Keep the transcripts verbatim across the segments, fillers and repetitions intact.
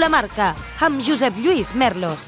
Fórmula Marca, amb Josep Lluís Merlos.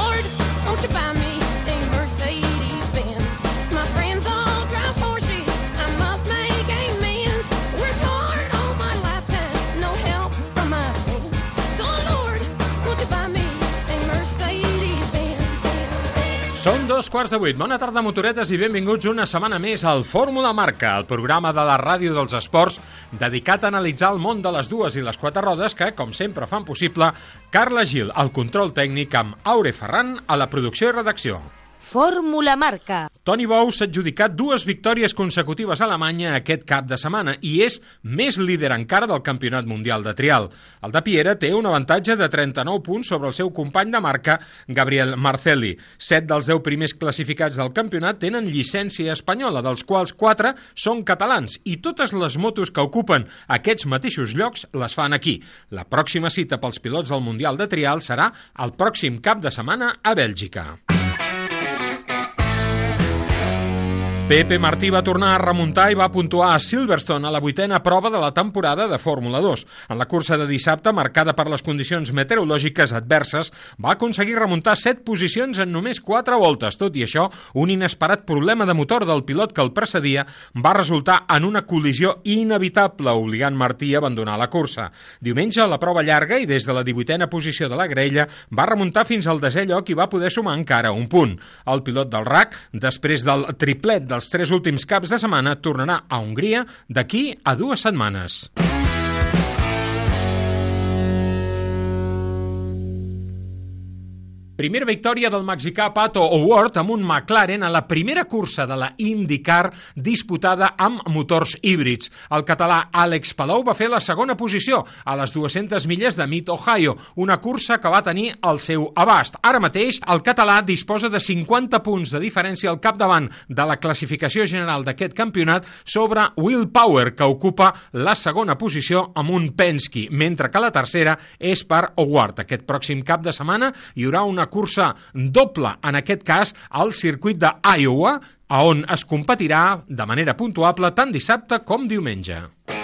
Són dos quarts de vuit. Bona tarda, motoretes, i benvinguts una setmana més al Fórmula Marca, el programa de la ràdio dels esports dedicat a analitzar el món de les dues i les quatre rodes que, com sempre, fan possible Carla Gil, al control tècnic, amb Aure Ferran a la producció i redacció. Fórmula Marca. Toni Bou s'ha adjudicat dues victòries consecutives a Alemanya aquest cap de setmana i és més líder encara del Campionat Mundial de Trial. El de Piera té un avantatge de trenta-nou punts sobre el seu company de marca, Gabriel Marcelli. Set dels deu primers classificats del campionat tenen llicència espanyola, dels quals quatre són catalans, i totes les motos que ocupen aquests mateixos llocs les fan aquí. La pròxima cita pels pilots del Mundial de Trial serà el pròxim cap de setmana a Bèlgica. Pepe Martí va tornar a remuntar i va puntuar a Silverstone a la vuitena prova de la temporada de Fórmula dos. En la cursa de dissabte, marcada per les condicions meteorològiques adverses, va aconseguir remuntar set posicions en només quatre voltes. Tot i això, un inesperat problema de motor del pilot que el precedia va resultar en una col·lisió inevitable, obligant Martí a abandonar la cursa. Diumenge, la prova llarga i des de la divuitena posició de la graella, va remuntar fins al desè lloc i va poder sumar encara un punt. El pilot del R A C, després del triplet del els tres últims caps de setmana, tornarà a Hongria d'aquí a dues setmanes. Primera victòria del mexicà Pato O'Ward amb un McLaren a la primera cursa de la IndyCar disputada amb motors híbrids. El català Àlex Palou va fer la segona posició a les dues-centes milles de Mid Ohio, una cursa que va tenir al seu abast. Ara mateix, el català disposa de cinquanta punts de diferència al capdavant de la classificació general d'aquest campionat sobre Will Power, que ocupa la segona posició amb un Penske, mentre que la tercera és per O'Ward. Aquest pròxim cap de setmana hi haurà una cursa doble, en aquest cas al circuit d'Iowa, a on es competirà de manera puntuable tant dissabte com diumenge.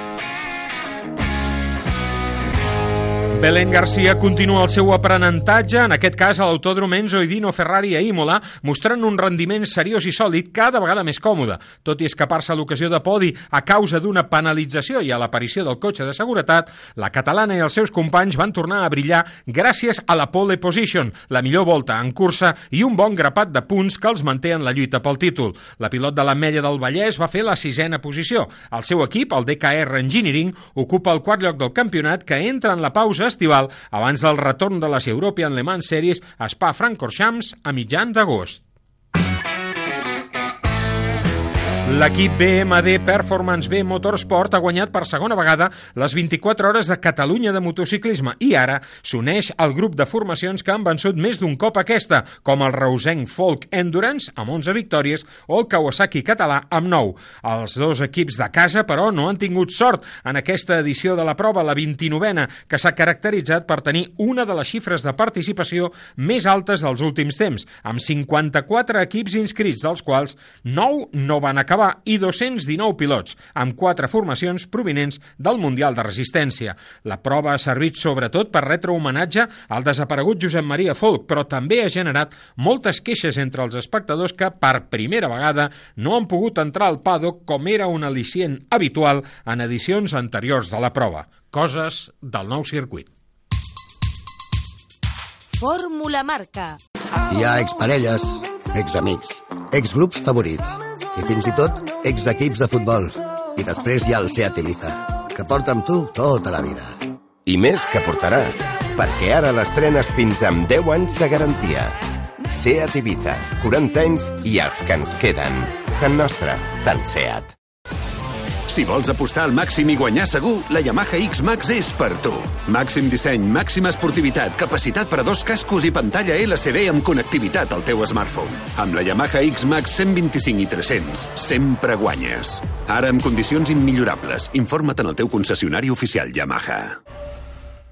Belén García continua el seu aprenentatge, en aquest cas a l'Autòdrom Enzo i Dino Ferrari a Imola, mostrant un rendiment seriós i sòlid cada vegada més còmode. Tot i escapar-se a l'ocasió de podi a causa d'una penalització i a l'aparició del cotxe de seguretat, la catalana i els seus companys van tornar a brillar gràcies a la pole position, la millor volta en cursa i un bon grapat de punts que els manté en la lluita pel títol. La pilot de l'Ametlla del Vallès va fer la sisena posició. El seu equip, el D K R Engineering, ocupa el quart lloc del campionat, que entra en la pausa estival abans del retorn de les European Le Mans Series a Spa-Francorchamps a mitjans d'agost. L'equip B M D Performance B Motorsport ha guanyat per segona vegada les vint-i-quatre hores de Catalunya de motociclisme i ara s'uneix al grup de formacions que han vençut més d'un cop aquesta, com el reusenc Folk Endurance amb onze victòries o el Kawasaki català amb nou. Els dos equips de casa, però, no han tingut sort en aquesta edició de la prova, la vint-i-novena, que s'ha caracteritzat per tenir una de les xifres de participació més altes dels últims temps, amb cinquanta-quatre equips inscrits, dels quals nou no van acabar, i dos-cents dinou pilots, amb quatre formacions provinents del Mundial de Resistència. La prova ha servit sobretot per retre homenatge al desaparegut Josep Maria Folk, però també ha generat moltes queixes entre els espectadors que, per primera vegada, no han pogut entrar al paddock com era un al·licient habitual en edicions anteriors de la prova. Coses del nou circuit. Fórmula Marca. Hi ha exparelles, examics, exgrups favorits i fins i tot exequips de futbol. I després hi ha el Seat Ibiza, que porta amb tu tota la vida. I més que portarà, perquè ara l'estrenes fins amb deu anys de garantia. Seat Ibiza, quaranta anys i els que ens queden. Tan nostre, tan Seat. Si vols apostar al màxim i guanyar segur, la Yamaha X-Max és per tu. Màxim disseny, màxima esportivitat, capacitat per a dos cascos i pantalla L C D amb connectivitat al teu smartphone. Amb la Yamaha X-Max cent vint-i-cinc i tres-cents, sempre guanyes. Ara amb condicions immillorables. Informa't en el teu concessionari oficial Yamaha.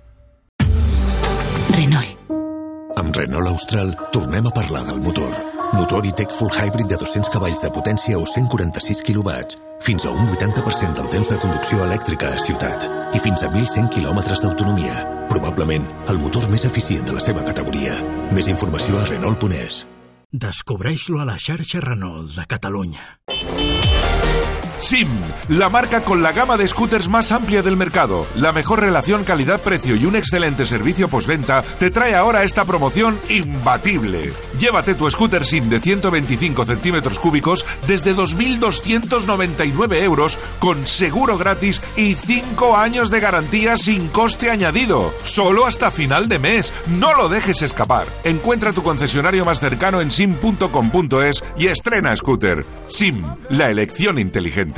Renault. Amb Renault Austral tornem a parlar del motor. Motor i-Tech Full Hybrid de dos-cents cavalls de potència o cent quaranta-sis quilowatts. Fins a un vuitanta per cent del temps de conducció elèctrica a ciutat. I fins a mil cent quilòmetres d'autonomia. Probablement el motor més eficient de la seva categoria. Més informació a Renault punt es. Descobreix-lo a la xarxa Renault de Catalunya. S I M, la marca con la gama de scooters más amplia del mercado, la mejor relación calidad-precio y un excelente servicio postventa, te trae ahora esta promoción imbatible. Llévate tu scooter S I M de ciento veinticinco centímetros cúbicos desde dos mil doscientos noventa y nueve euros con seguro gratis y cinco años de garantía sin coste añadido. Solo hasta final de mes. No lo dejes escapar. Encuentra tu concesionario más cercano en sim punto com punto es y estrena scooter. S I M, la elección inteligente.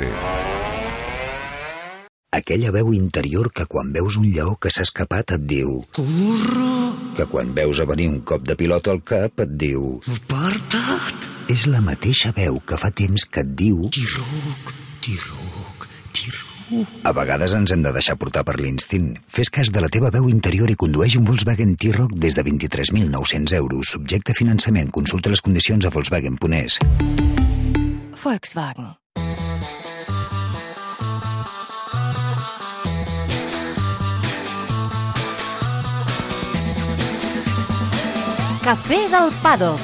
Aquella veu interior que quan veus un lleó que s'ha escapat et diu «Corre!», que quan veus a venir un cop de pilota al cap et diu «Aparta't!». És la mateixa veu que fa temps que et diu «Tiroc, tiroc, tiroc». A vegades ens hem de deixar portar per l'instint. Fes cas de la teva veu interior i condueix un Volkswagen T-Roc des de vint-i-tres mil nou-cents euros. Subjecte a finançament. Consulta les condicions a volkswagen punt es. Volkswagen. Cafè del Paddock.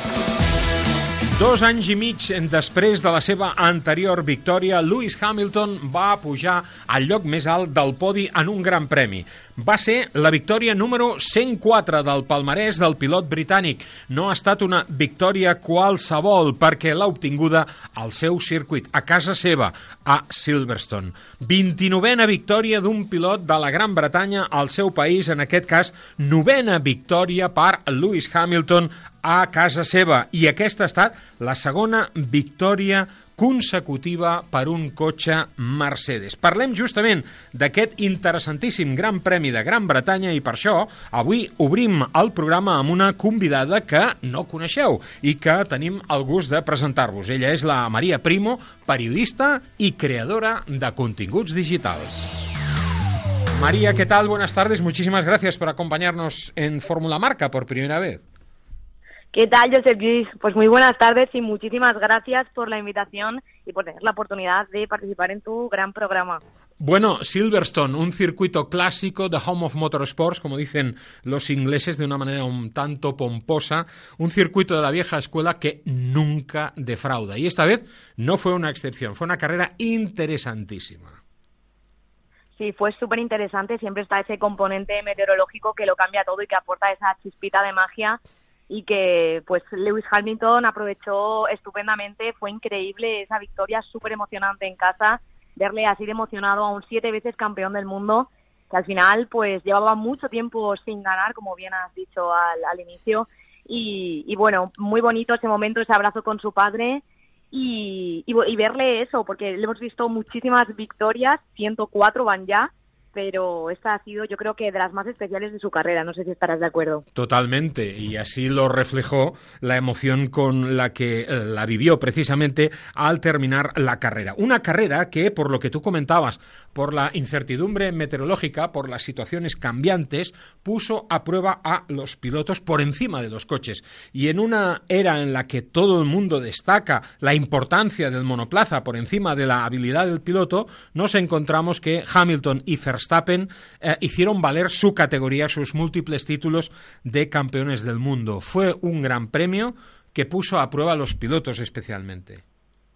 Dos anys i mig després de la seva anterior victòria, Lewis Hamilton va pujar al lloc més alt del podi en un gran premi. Va ser la victòria número cent quatre del palmarès del pilot britànic. No ha estat una victòria qualsevol, perquè l'ha obtinguda al seu circuit, a casa seva, a Silverstone. vint-i-novena victòria d'un pilot de la Gran Bretanya al seu país, en aquest cas, novena victòria per Lewis Hamilton a casa seva, i aquesta ha estat la segona victòria consecutiva per un cotxe Mercedes. Parlem justament d'aquest interessantíssim Gran Premi de Gran Bretanya i per això avui obrim el programa amb una convidada que no coneixeu i que tenim el gust de presentar-vos. Ella és la María Primo, periodista y creadora de continguts digitals. María, ¿qué tal? Buenas tardes. Muchísimas gracias por acompañarnos en Fórmula Marca por primera vez. ¿Qué tal, Josep Lluís? Pues muy buenas tardes y muchísimas gracias por la invitación y por tener la oportunidad de participar en tu gran programa. Bueno, Silverstone, un circuito clásico, the home of motorsports, como dicen los ingleses de una manera un tanto pomposa, un circuito de la vieja escuela que nunca defrauda. Y esta vez no fue una excepción, fue una carrera interesantísima. Sí, fue súper interesante, siempre está ese componente meteorológico que lo cambia todo y que aporta esa chispita de magia, y que pues Lewis Hamilton aprovechó estupendamente. Fue increíble esa victoria, súper emocionante en casa, verle así de emocionado a un siete veces campeón del mundo, que al final pues llevaba mucho tiempo sin ganar, como bien has dicho al, al inicio, y, y bueno, muy bonito ese momento, ese abrazo con su padre, y, y, y verle eso, porque le hemos visto muchísimas victorias, ciento cuatro van ya, pero esta ha sido, yo creo que de las más especiales de su carrera. No sé si estarás de acuerdo. Totalmente, y así lo reflejó la emoción con la que la vivió precisamente al terminar la carrera. Una carrera que, por lo que tú comentabas, por la incertidumbre meteorológica, por las situaciones cambiantes, puso a prueba a los pilotos por encima de los coches. Y en una era en la que todo el mundo destaca la importancia del monoplaza por encima de la habilidad del piloto, nos encontramos que Hamilton y Verstappen Verstappen eh, hicieron valer su categoría, sus múltiples títulos de campeones del mundo. Fue un gran premio que puso a prueba a los pilotos especialmente.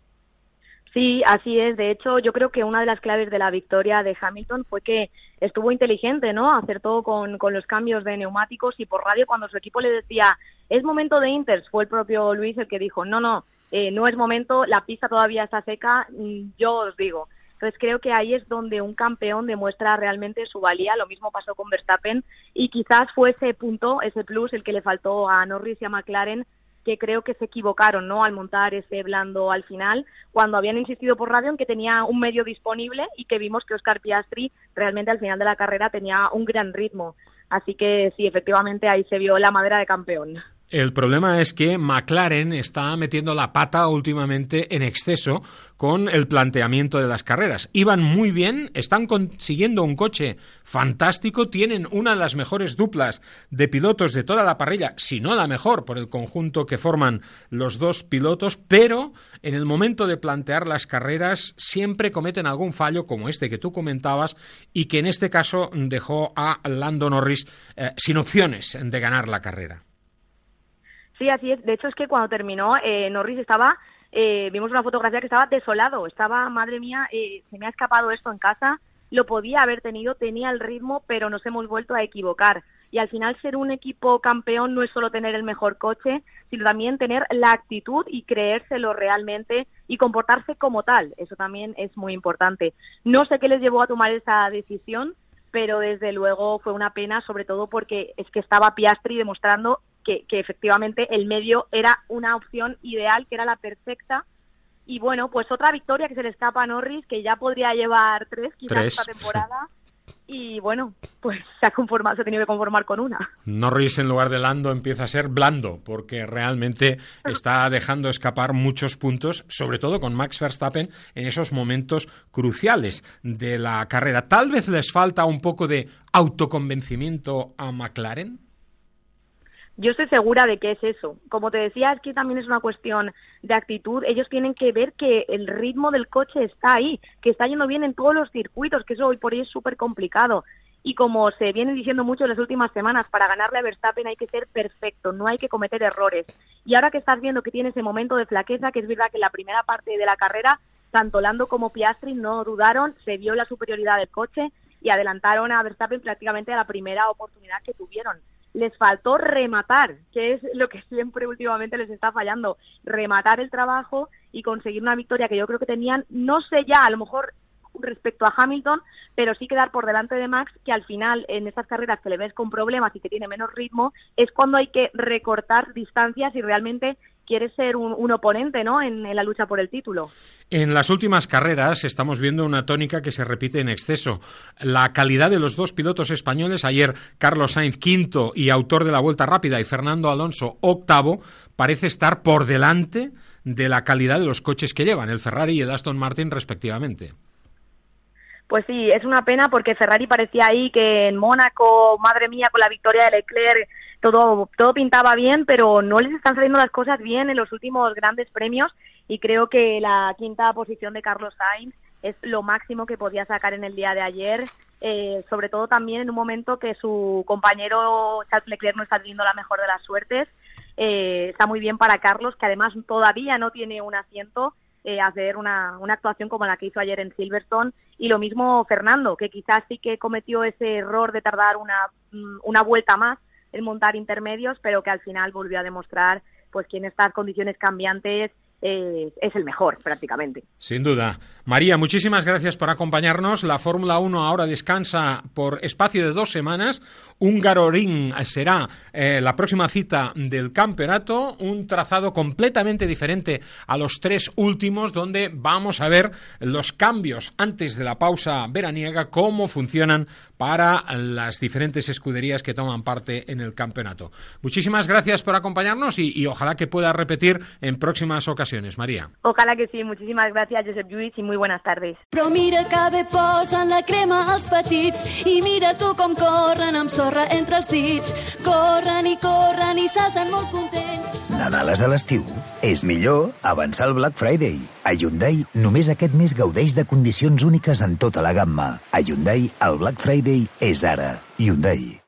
Sí, así es. De hecho, yo creo que una de las claves de la victoria de Hamilton fue que estuvo inteligente, ¿no? Acertó con, con los cambios de neumáticos, y por radio cuando su equipo le decía es momento de inters, fue el propio Luis el que dijo no, no, eh, no es momento, la pista todavía está seca, yo os digo. Entonces creo que ahí es donde un campeón demuestra realmente su valía. Lo mismo pasó con Verstappen, y quizás fue ese punto, ese plus, el que le faltó a Norris y a McLaren, que creo que se equivocaron, ¿no?, al montar ese blando al final, cuando habían insistido por radio en que tenía un medio disponible, y que vimos que Oscar Piastri realmente al final de la carrera tenía un gran ritmo. Así que sí, efectivamente ahí se vio la madera de campeón. El problema es que McLaren está metiendo la pata últimamente en exceso con el planteamiento de las carreras. Iban muy bien, están consiguiendo un coche fantástico, tienen una de las mejores duplas de pilotos de toda la parrilla, si no la mejor por el conjunto que forman los dos pilotos, pero en el momento de plantear las carreras siempre cometen algún fallo como este que tú comentabas y que en este caso dejó a Lando Norris eh, sin opciones de ganar la carrera. Sí, así es. De hecho, es que cuando terminó, eh, Norris estaba, eh, vimos una fotografía que estaba desolado. Estaba, madre mía, eh, se me ha escapado esto en casa. Lo podía haber tenido, tenía el ritmo, pero nos hemos vuelto a equivocar. Y al final, ser un equipo campeón no es solo tener el mejor coche, sino también tener la actitud y creérselo realmente y comportarse como tal. Eso también es muy importante. No sé qué les llevó a tomar esa decisión, pero desde luego fue una pena, sobre todo porque es que estaba Piastri demostrando Que, que efectivamente el medio era una opción ideal, que era la perfecta. Y bueno, pues otra victoria que se le escapa a Norris, que ya podría llevar tres quizás tres, esta temporada. Sí. Y bueno, pues se ha conformado, se ha tenido que conformar con una. Norris en lugar de Lando empieza a ser blando, porque realmente está dejando escapar muchos puntos, sobre todo con Max Verstappen en esos momentos cruciales de la carrera. Tal vez les falta un poco de autoconvencimiento a McLaren. Yo estoy segura de que es eso. Como te decía, es que también es una cuestión de actitud. Ellos tienen que ver que el ritmo del coche está ahí, que está yendo bien en todos los circuitos, que eso hoy por hoy es súper complicado. Y como se viene diciendo mucho en las últimas semanas, para ganarle a Verstappen hay que ser perfecto, no hay que cometer errores. Y ahora que estás viendo que tiene ese momento de flaqueza, que es verdad que en la primera parte de la carrera, tanto Lando como Piastri no dudaron, se vio la superioridad del coche y adelantaron a Verstappen prácticamente a la primera oportunidad que tuvieron. Les faltó rematar, que es lo que siempre últimamente les está fallando, rematar el trabajo y conseguir una victoria que yo creo que tenían, no sé ya, a lo mejor respecto a Hamilton, pero sí quedar por delante de Max, que al final en estas carreras que le ves con problemas y que tiene menos ritmo, es cuando hay que recortar distancias y realmente quiere ser un, un oponente, ¿no?, en, en la lucha por el título. En las últimas carreras estamos viendo una tónica que se repite en exceso. La calidad de los dos pilotos españoles, ayer Carlos Sainz quinto y autor de la Vuelta Rápida y Fernando Alonso octavo, parece estar por delante de la calidad de los coches que llevan, el Ferrari y el Aston Martin respectivamente. Pues sí, es una pena porque Ferrari parecía ahí que en Mónaco, madre mía, con la victoria de Leclerc, todo, todo pintaba bien, pero no les están saliendo las cosas bien en los últimos grandes premios y creo que la quinta posición de Carlos Sainz es lo máximo que podía sacar en el día de ayer, eh, sobre todo también en un momento que su compañero Charles Leclerc no está teniendo la mejor de las suertes. Eh, está muy bien para Carlos, que además todavía no tiene un asiento, eh, hacer una, una actuación como la que hizo ayer en Silverstone, y lo mismo Fernando, que quizás sí que cometió ese error de tardar una, una vuelta más en montar intermedios, pero que al final volvió a demostrar pues que en estas condiciones cambiantes eh, es el mejor prácticamente. Sin duda. María, muchísimas gracias por acompañarnos. La Fórmula uno ahora descansa por espacio de dos semanas. Hungaroring será eh, la próxima cita del campeonato, un trazado completamente diferente a los tres últimos, donde vamos a ver los cambios antes de la pausa veraniega, cómo funcionan para las diferentes escuderías que toman parte en el campeonato. Muchísimas gracias por acompañarnos y, y ojalá que pueda repetir en próximas ocasiones, María. Ojalá que sí. Muchísimas gracias, Josep Lluís, y muy buenas tardes. Però mira que bé posen la crema als petits i mira tu com corren amb sorra entre els dits. Corren i corren i salten molt contents. Nadal és a l'estiu. És millor avançar el Black Friday. A Hyundai, només aquest mes gaudeix de condicions úniques en tota la gamma. A Hyundai, el Black Friday és ara. Hyundai.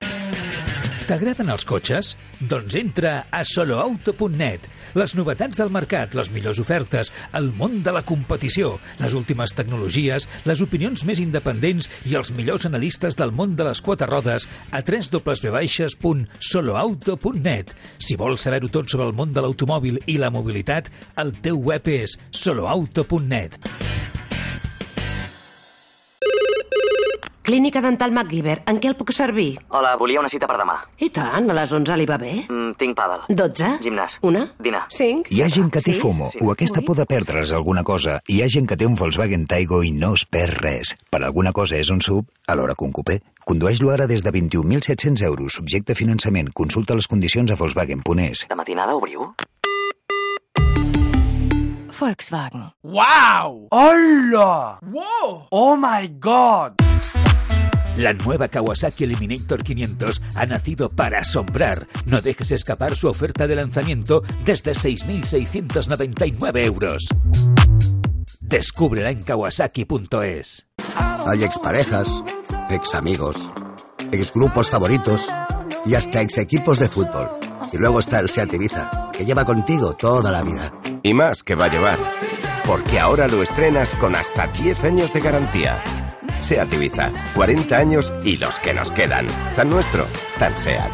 T'agraden els cotxes? Doncs entra a solo auto punt net. Les novetats del mercat, les millors ofertes, el món de la competició, les últimes tecnologies, les opinions més independents i els millors analistes del món de les quatre rodes a w w w punt solo auto punt net. Si vols saber-ho tot sobre el món de l'automòbil i la mobilitat, el teu web és solo auto punt net. Clínica Dental MacGyver, en què el puc servir? Hola, volia una cita per demà. I tant, a les onze li va bé? Mm, tinc pàdel. Dotze? Gimnàs. Una? Dinar. Cinc? Hi ha gent que té Sis? FOMO Sí. o aquesta por de perdre's alguna cosa. Hi ha gent que té un Volkswagen Taigo i no es perd res. Per alguna cosa és un sub, alhora que un cupé. Condueix-lo ara des de vint-i-un mil set-cents euros, subjecte a finançament. Consulta les condicions a Volkswagen punt es. De matinada obriu? Volkswagen. ¡Wow! ¡Hola! ¡Wow! ¡Oh my God! La nueva Kawasaki Eliminator quinientos ha nacido para asombrar. No dejes escapar su oferta de lanzamiento desde seis mil seiscientos noventa y nueve euros. Descúbrela en kawasaki punto es. Hay exparejas, examigos, exgrupos favoritos y hasta exequipos de fútbol. Y luego está el SEAT Ibiza, que lleva contigo toda la vida. Y más que va a llevar, porque ahora lo estrenas con hasta diez años de garantía. SEAT Ibiza, cuarenta años y los que nos quedan. Tan nuestro, tan SEAT.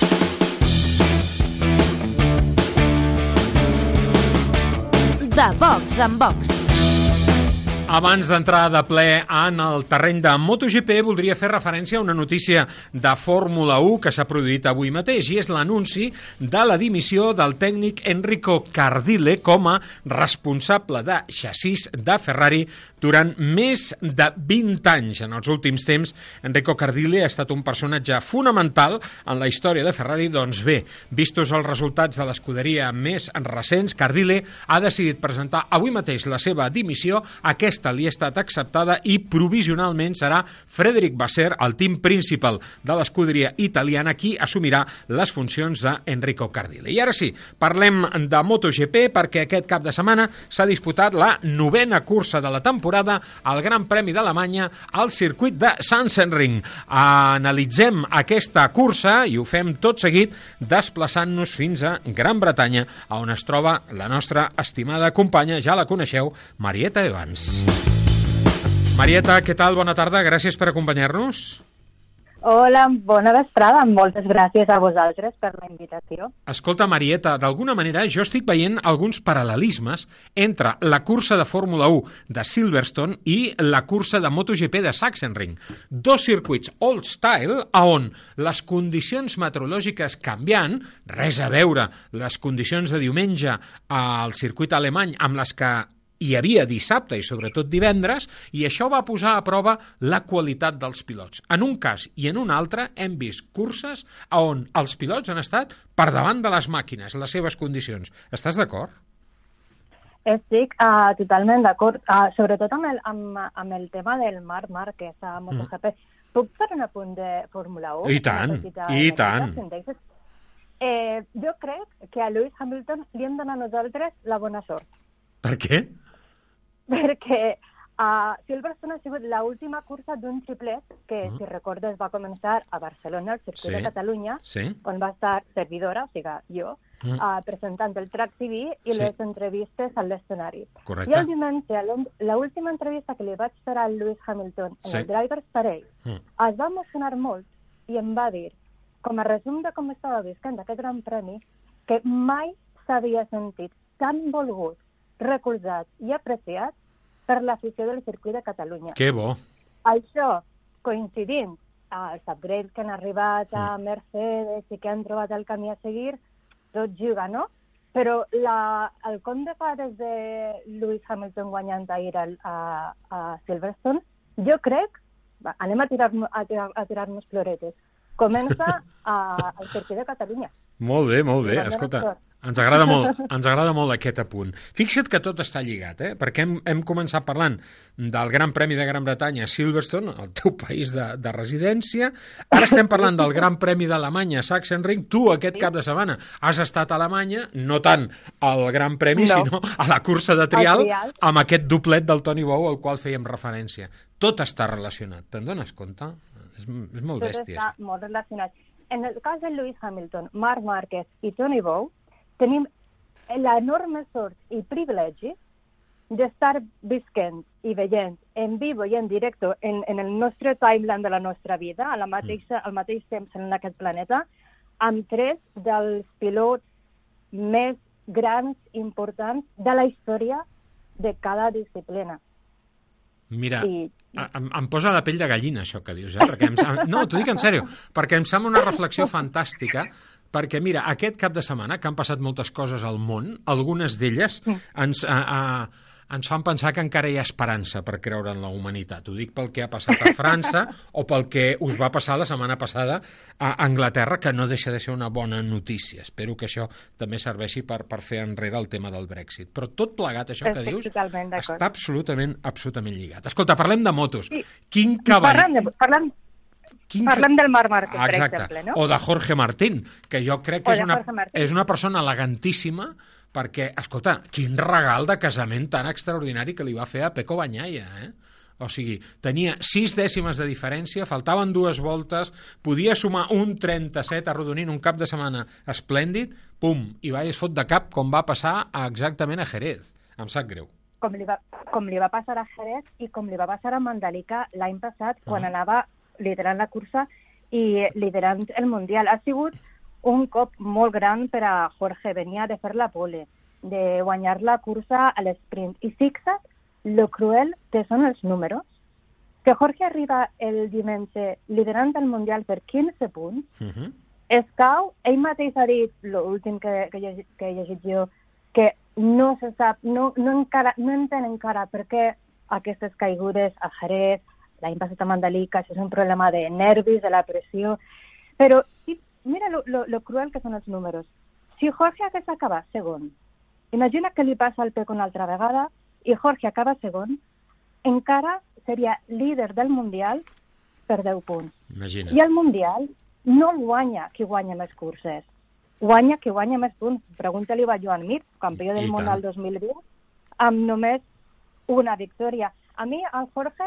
De Vox en Vox. Abans d'entrar de ple en el terreny de MotoGP, voldria fer referència a una notícia de Fórmula u que s'ha produït avui mateix, i és l'anunci de la dimissió del tècnic Enrico Cardile com a responsable de xassís de Ferrari durant més de vint anys. En els últims temps, Enrico Cardile ha estat un personatge fonamental en la història de Ferrari. Doncs bé, vistos els resultats de l'escuderia més recents, Cardile ha decidit presentar avui mateix la seva dimissió. Aquesta li ha estat acceptada i provisionalment serà Frédéric Vasseur, el team principal de l'escuderia italiana, qui assumirà les funcions d'Enrico Cardile. I ara sí, parlem de MotoGP, perquè aquest cap de setmana s'ha disputat la novena cursa de la temporada al Gran Premi d'Alemanya al circuit de Sachsenring. Analitzem aquesta cursa i ho fem tot seguit desplaçant-nos fins a Gran Bretanya, on es troba la nostra estimada companya, ja la coneixeu, Marieta Evans. Marieta, què tal? Bona tarda, gràcies per acompanyar-nos. Hola, bona vesprada, moltes gràcies a vosaltres per la invitació. Escolta, Marieta, d'alguna manera jo estic veient alguns paral·lelismes entre la cursa de Fórmula u de Silverstone i la cursa de MotoGP de Sachsenring. Dos circuits old style on les condicions meteorològiques canviant, res a veure les condicions de diumenge al circuit alemany amb les que hi havia dissabte i sobretot divendres, i això va posar a prova la qualitat dels pilots. En un cas i en un altre hem vist curses on els pilots han estat per davant de les màquines, les seves condicions. Estàs d'acord? Estic uh, totalment d'acord, uh, sobretot amb el, amb, amb el tema del Marc Márquez a MotoGP. Mm. Puc fer un apunt de Fórmula u? I tant, i tant. Eh, jo crec que a Lewis Hamilton li hem donat a nosaltres la bona sort. Per què? Perquè uh, Silverstone ha sigut l'última cursa d'un triplet que, uh-huh. si recordes, va començar a Barcelona, al circuit sí. de Catalunya, sí. on va estar servidora, o sigui, jo, uh-huh. uh, presentant el Track T V i sí. les entrevistes a l'escenari. Correcte. I el diumenge, l'última entrevista que li vaig fer al Lewis Hamilton en sí. el Drivers Parade, uh-huh. es va emocionar molt i em va dir, com a resum de com estava visquent aquest gran premi, que mai s'havia sentit tan volgut, recolzat i apreciat per l'afició del circuit de Catalunya. Que bo! Això, coincidint els upgrades que han arribat a Mercedes i que han trobat el camí a seguir, tot juga, no? Però la, el com de fa des de Lewis Hamilton guanyant ahir a, a, a Silverstone, jo crec, va, anem a tirar-nos a tirar, a tirar-nos floretes, comença a, al circuit de Catalunya. Molt bé, molt bé. Escolta, ens agrada molt, ens agrada molt aquest apunt. Fixa't que tot està lligat, eh? Perquè hem, hem començat parlant del Gran Premi de Gran Bretanya a Silverstone, el teu país de, de residència. Ara estem parlant del Gran Premi d'Alemanya a Sachsenring. Tu aquest cap de setmana has estat a Alemanya, no tant al Gran Premi, no. sinó a la cursa de trial, trial amb aquest doplet del Toni Bou al qual fèiem referència. Tot està relacionat. Te'n dones compte? És, és molt bèstia. Tot està molt relacionat. En el cas de Lewis Hamilton, Marc Márquez i Toni Bou, tenim l'enorme sort i privilegi d'estar visquent i veient en vivo i en directe en, en el nostre timeline de la nostra vida, a la mateixa, al mateix temps en aquest planeta, amb tres dels pilots més grans, importants de la història de cada disciplina. Mira, I Em, em posa la pell de gallina, això que dius, eh? Perquè em, no, t'ho dic en sèrio, perquè em sembla una reflexió fantàstica, perquè, mira, aquest cap de setmana, que han passat moltes coses al món, algunes d'elles ens, a, a, ens fan pensar que encara hi ha esperança per creure en la humanitat. Ho dic pel que ha passat a França o pel que us va passar la setmana passada a Anglaterra, que no deixa de ser una bona notícia. Espero que això també serveixi per, per fer enrere el tema del Brexit. Però tot plegat, això que dius, està absolutament, absolutament lligat. Escolta, parlem de motos. Sí. Quin cavall... Parlem, de, parlem, Quin... parlem del Marc Márquez, per Exacte. exemple, no? O de Jorge Martín, que jo crec que O és de una, Jorge Martín. és una persona elegantíssima, perquè, escolta, quin regal de casament tan extraordinari que li va fer a Pecco Bagnaia, eh? O sigui, tenia sis dècimes de diferència, faltaven dues voltes, podia sumar un trenta-set arrodonint un cap de setmana esplèndid, pum, i va i es fot de cap com va passar a, exactament a Jerez. Em sap greu. Com li, va, com li va passar a Jerez i com li va passar a Mandalika l'any passat, quan uh-huh. anava liderant la cursa i liderant el Mundial. Ha sigut un cop molt gran per a Jorge. Venia de fer la pole, de guanyar la cursa a l'esprint. I fixa't lo cruel que són els números. Que Jorge arriba el diumenge liderant el Mundial per quinze punts, uh-huh. es cau, ell mateix ha dit, l'últim que, que, he, que he llegit jo, que no se sap, no, no, encara, no entén encara per què aquestes caigudes a Jerez, l'any passat a Mandalika, això és un problema de nervis, de la pressió, però sí, mira lo, lo, lo cruel que són els números. Si Jorge hagués acabat segon, imagina que li passa al Pecco una altra vegada i Jorge acaba segon, encara seria líder del Mundial per deu punts. Imagina't. I el Mundial no guanya qui guanya més curses, guanya qui guanya més punts. Pregunta-li a Joan Mir, campió del món al dos mil vint, amb només una victòria. A mi, el Jorge,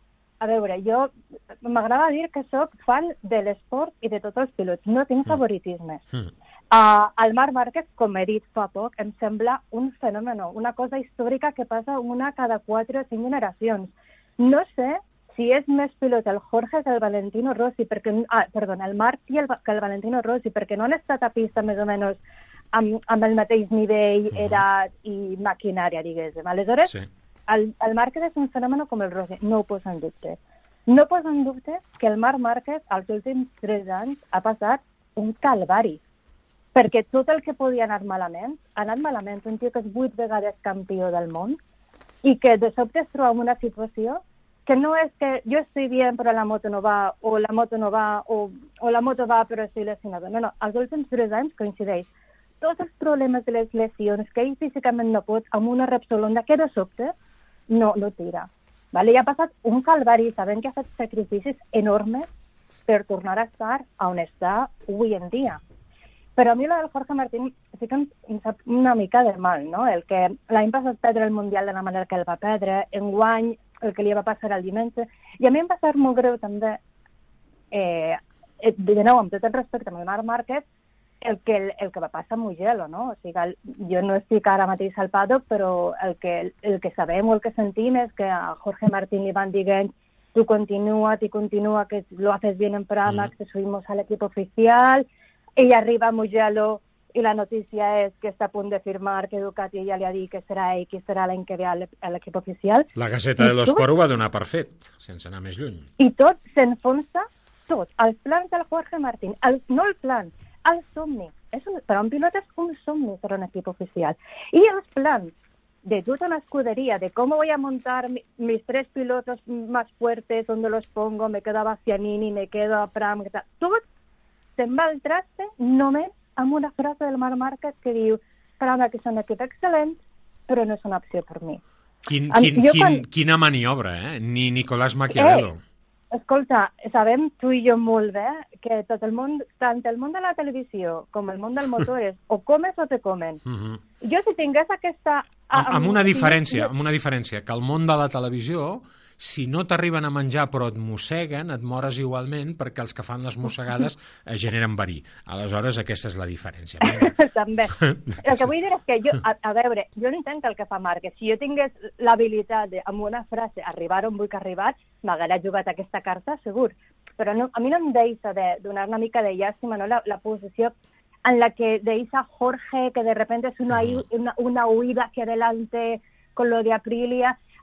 a veure, jo m'agrada dir que sóc fan de l'esport i de tots els pilots. No tinc favoritismes. Mm. Uh, el Marc Márquez, com he dit fa poc, em sembla un fenomen, una cosa històrica que passa una cada quatre o cinc generacions. No sé si és més pilot el Jorge que el Valentino Rossi, perquè, ah, perdó, el Marc i el, que el Valentino Rossi, perquè no han estat a pista més o menys amb, amb el mateix nivell, uh-huh. edat i maquinària, diguéssim. Aleshores, sí. el, el Márquez és un fenomen com el Rossi, no ho poso en dubte. No poso en dubte que el Marc Márquez als últims tres anys ha passat un calvari, perquè tot el que podia anar malament, ha anat malament. Un tio que és vuit vegades campió del món i que de sobte es troba en una situació que no és que jo estic bé però la moto no va, o la moto no va, o, o la moto va però estic lesionat. No, no, els últims tres anys coincideix. Tots els problemes de les lesions, que ell físicament no pot, amb una Repsol Honda que de sobte no, no tira. Vale? I ha passat un calvari, sabent que ha fet sacrificis enormes per tornar a estar on està avui en dia. Però a mi la del Jorge Martín sí que em sap una mica de mal, no? El que l'any passat perdre el Mundial de la manera que el va perdre, enguany el que li va passar al diumenge, i a mi em va ser molt greu també, eh, de nou, amb tot el respecte amb el Marc Márquez, el que, el, el que va passar a Mugello, no? O sigui, el, jo no estic ara mateix al paddock, però el que, el que sabem o el que sentim és que a Jorge Martín li van dient tu continua, tu continua, que lo haces bien en Pramac, mm. te subimos al equipo oficial. Ella arriba a Mugello i la notícia és que està a punt de firmar, que Ducati ja li ha dit que serà ell qui serà l'any que ve a l'equip oficial. La Gaceta de l'Esport ho va donar per fet, sense anar més lluny. I tot s'enfonsa, tot. Els plans del Jorge Martín, el, no el plan, el somni. És un, per a un pilot és un somni per a un equip oficial. I els plans de tota una escudería, de cómo voy a montar mi, mis tres pilotos más fuertes, dónde los pongo, me quedo a Bastianini, me quedo a Pram, tot se'n va al traste només amb una frase del Marc Márquez que diu Pram, que és un equip excel·lent, però no és una opció per mi. Quin, quin, quin, quan... Quina maniobra, eh? Ni Nicolás Maquiavelo. Eh, escolta, sabem tu i jo molt bé que tot el món, tant el món de la televisió com el món del motor és o comes o te comen. Uh -huh. Jo si tingués aquesta... Amb, amb una diferència, amb una diferència, que el món de la televisió, si no t'arriben a menjar però et mosseguen, et mores igualment perquè els que fan les mossegades eh, generen verí. Aleshores, aquesta és la diferència. També. El que vull dir és que jo, a, a veure, jo no entenc el que fa Márquez. Si jo tingués l'habilitat de, amb una frase, arribar on vull que arribar, m'haguera jugat aquesta carta, segur. Però no, a mi no em deixa de donar una mica de llàstima, no? la, la posició en la que deixa Jorge, que de repente es una, una, una huida hacia adelante con lo de Aprilia.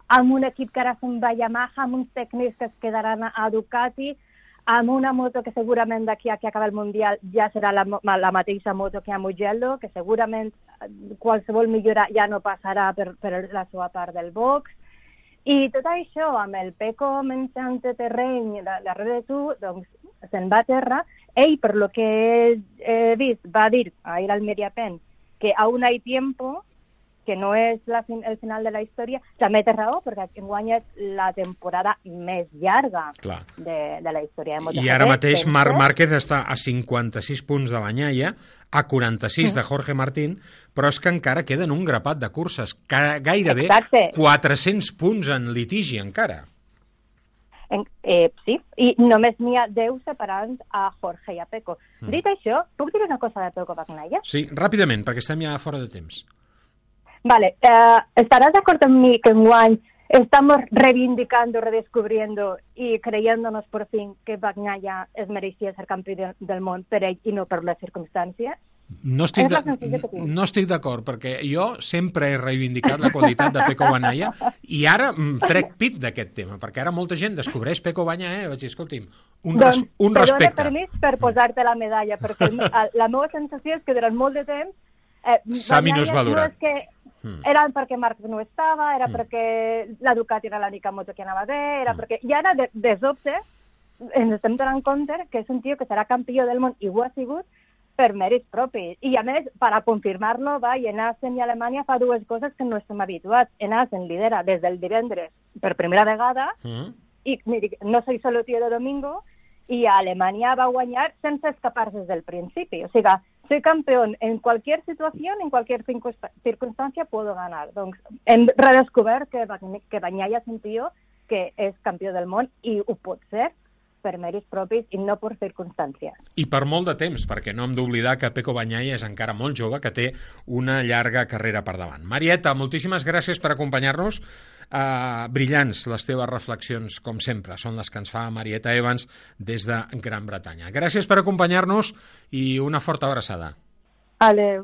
amb un equip que ara se'n va a Yamaha, amb uns tècnics que es quedaran a Ducati, amb una moto que segurament d'aquí a que acaba el Mundial ja serà la, la mateixa moto que a Mugello, que segurament qualsevol millora ja no passarà per, per la seva part del box. I tot això, amb el Pecco menjant terreny darrere de tu, doncs se'n va a terra. Ell, per lo que he vist, va dir ahir al Mediapen que aún hay tiempo, que no és la, el final de la història. També té raó, perquè enguany és la temporada més llarga de, de la història de MotoGP. I ara mateix Marc Márquez està a cinquanta-sis punts de Bagnaia, a quaranta-sis de Jorge Martín, però és que encara queden un grapat de curses, gairebé Exacte. quatre-cents punts en litigi encara. En, eh, sí, i només n'hi ha deu separant a Jorge i a Pecco. Mm. Dit això, puc dir una cosa de Pecco Bagnaia? Sí, ràpidament, perquè estem ja fora de temps. Vale, eh, estarás de acuerdo en mí que en Guany estamos reivindicando, redescubriendo y creyéndonos por fin que Bagnaia es merecía ser campió del món per ell i no per les circumstàncies? No estic, de, no estic d'acord, perquè jo sempre he reivindicat la qualitat de Pecco Bagnaia i ara trec pit d'aquest tema, perquè ara molta gent descobreix Pecco Bagnaia i vaig dir, escolti'm, un, res, un doncs, respecte. Te dono permís per posar-te la medalla, perquè la meva sensació és que durant molt de temps eh, s'ha minusvalorat. No és que era perquè Marc no estava, era mm. perquè la Ducati era l'única moto que anava bé, era mm. perquè... I ara, de, de sobte, ens estem donant compte que és un tio que serà campió del món i ho ha sigut per mèrits propis. I a més, per a confirmar-lo, va, i en Assen i Alemanya fa dues coses que no estem habituats. En Assen lidera des del divendres per primera vegada, mm. i no soy solo tío de domingo, i a Alemanya va guanyar sense escapar des del principi. O sigui, soy campeón en cualquier situación, en cualquier circunstancia puedo ganar. Doncs hem redescobert que, que Bagnaia és un tio que és campió del món i ho pot ser per mèrits propis i no per circumstàncies. I per molt de temps, perquè no hem d'oblidar que Pecco Bagnaia és encara molt jove, que té una llarga carrera per davant. Marieta, moltíssimes gràcies per acompanyar-nos. Uh, brillants les teves reflexions, com sempre, són les que ens fa Marieta Evans des de Gran Bretanya. Gràcies per acompanyar-nos i una forta abraçada. Adéu.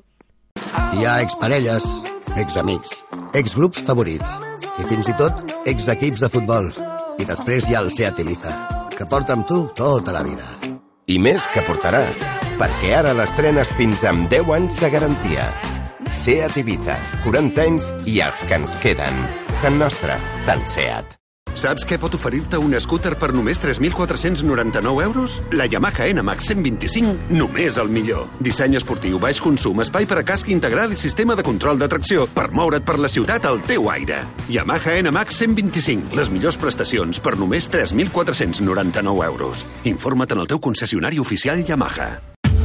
Hi ha exparelles, examics, exgrups favorits i fins i tot exequips de futbol. I després hi ha el Seat Ibiza, que porta amb tu tota la vida. I més que portarà, perquè ara l'estrenes fins amb deu anys de garantia. Seat Ibiza, quaranta anys i els que ens queden. Tan nostre, tan Seat. Saps què pot oferir-te un scooter per només tres mil quatre-cents noranta-nou euros? La Yamaha N Max cent vint-i-cinc, només el millor. Disseny esportiu, baix consum, espai per a casc integral i sistema de control de tracció per moure't per la ciutat al teu aire. Yamaha N Max cent vint-i-cinc, les millors prestacions per només tres mil quatre-cents noranta-nou euros. Informa't en el teu concessionari oficial Yamaha.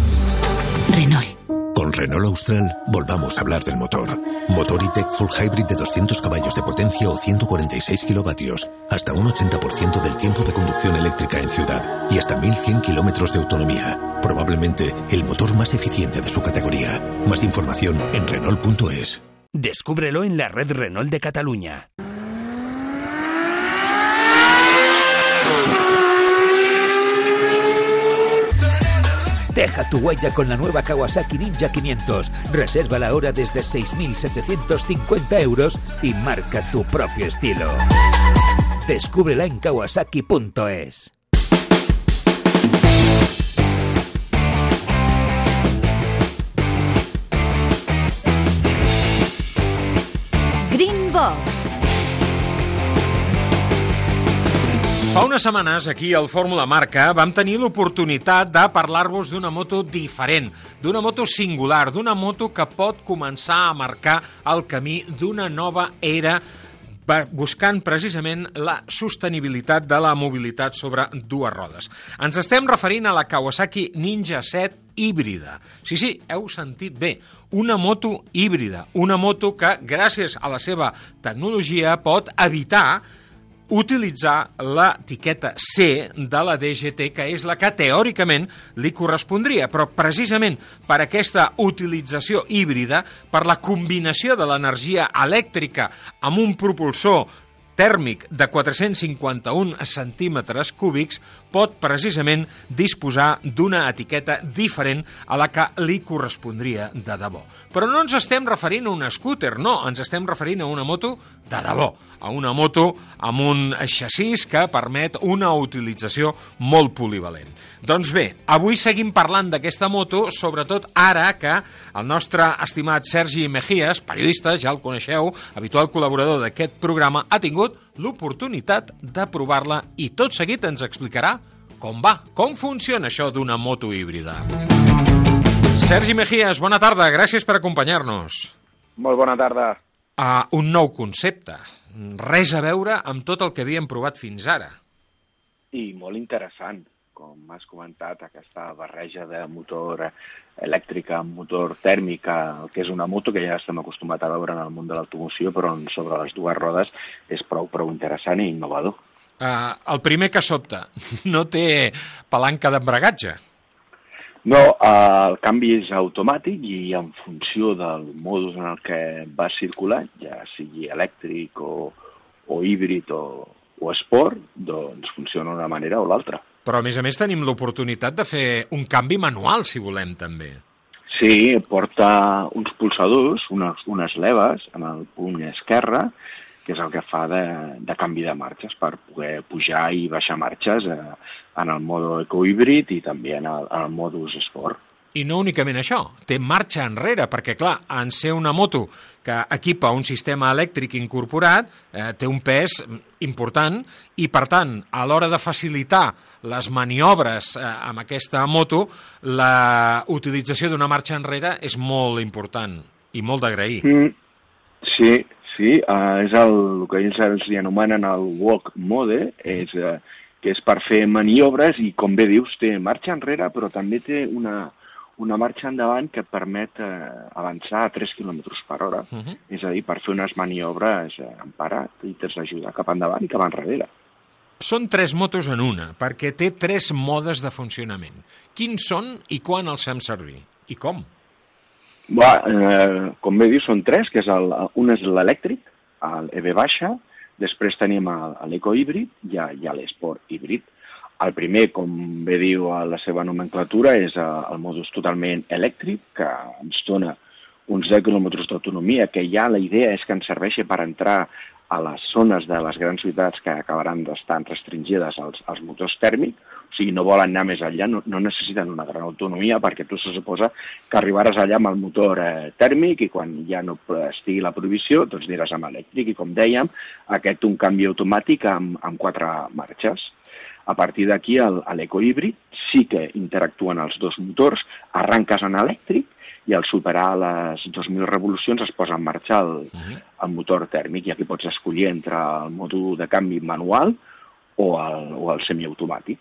Renault. Con Renault Austral, volvamos a hablar del motor. Motor E-Tech Full Hybrid de doscientos caballos de potencia o ciento cuarenta y seis kilovatios, hasta un ochenta por ciento del tiempo de conducción eléctrica en ciudad y hasta mil cien kilómetros de autonomía. Probablemente el motor más eficiente de su categoría. Más información en Renault punto es. Descúbrelo en la red Renault de Cataluña. Deja tu huella con la nueva Kawasaki Ninja quinientos. Resérvala ahora desde seis mil setecientos cincuenta euros y marca tu propio estilo. Descúbrela en kawasaki punto es. Green Box. Fa unes setmanes, aquí al Fórmula Marca, vam tenir l'oportunitat de parlar-vos d'una moto diferent, d'una moto singular, d'una moto que pot començar a marcar el camí d'una nova era buscant precisament la sostenibilitat de la mobilitat sobre dues rodes. Ens estem referint a la Kawasaki Ninja set híbrida. Sí, sí, heu sentit bé, una moto híbrida, una moto que, gràcies a la seva tecnologia, pot evitar utilitzar l'etiqueta C de la D G T, que és la que teòricament li correspondria, però precisament per aquesta utilització híbrida, per la combinació de l'energia elèctrica amb un propulsor tèrmic de quatre-cents cinquanta-un centímetres cúbics pot precisament disposar d'una etiqueta diferent a la que li correspondria de debò. Però no ens estem referint a un scooter, no, ens estem referint a una moto de debò, a una moto amb un xassís que permet una utilització molt polivalent. Doncs bé, avui seguim parlant d'aquesta moto, sobretot ara que el nostre estimat Sergi Mejías, periodista, ja el coneixeu, habitual col·laborador d'aquest programa, ha tingut l'oportunitat de provar-la i tot seguit ens explicarà com va, com funciona això d'una moto híbrida. Sergi Mejías, bona tarda, gràcies per acompanyar-nos. Molt bona tarda. Uh, un nou concepte, res a veure amb tot el que havíem provat fins ara. I molt interessant, com has comentat, aquesta barreja de motor elèctric amb motor tèrmic, el que és una moto que ja estem acostumats a veure en el món de l'automoció, però sobre les dues rodes és prou, prou interessant i innovador. Uh, el primer que sobta, no té palanca d'embragatge? No, el canvi és automàtic i en funció del modus en el que va circular, ja sigui elèctric o, o híbrid o, o esport, doncs funciona d'una manera o l'altra. Però a més a més tenim l'oportunitat de fer un canvi manual, si volem, també. Sí, porta uns pulsadors, unes, unes leves en el puny esquerre, que és el que fa de, de canvi de marxes per poder pujar i baixar marxes eh, en el mode ecohíbrid i també en el, en el modus esport. I no únicament això, té marxa enrere, perquè, clar, en ser una moto que equipa un sistema elèctric incorporat, eh, té un pes important i, per tant, a l'hora de facilitar les maniobres eh, amb aquesta moto, la utilització d'una marxa enrere és molt important i molt d'agrair. Mm, sí, sí, uh, és el, el que ells els li anomenen el walk mode, és, uh, que és per fer maniobres i, com bé dius, té marxa enrere, però també té una... una marxa endavant que et permet eh, avançar a tres quilòmetres per hora. Uh -huh. És a dir, per fer unes maniobres eh, en parat i t'has d'ajudar cap endavant i cap enrere. Són tres motos en una, perquè té tres modes de funcionament. Quins són i quan els fem servir? I com? Bé, eh, com bé dius, són tres, que és el, un és l'elèctric, l'E V baixa, després tenim l'ecohíbrid i hi ha l'esport híbrid. El primer, com bé diu la seva nomenclatura, és el modus totalment elèctric, que ens dona uns deu quilòmetres d'autonomia, que ja la idea és que ens serveixi per entrar a les zones de les grans ciutats que acabaran d'estar restringides als, als motors tèrmics, o sigui, no volen anar més enllà, no, no necessiten una gran autonomia, perquè tu se suposa que arribaràs allà amb el motor eh, tèrmic i quan ja no estigui la prohibició, doncs aniràs amb elèctric. I com dèiem, aquest un canvi automàtic amb, amb quatre marxes. A partir d'aquí, l'ecohíbrid sí que interactuen els dos motors, arranques en elèctric i al superar les dos mil revolucions es posa en marxa el, uh-huh. el motor tèrmic i aquí pots escollir entre el mòdul de canvi manual o el, o el semiautomàtic.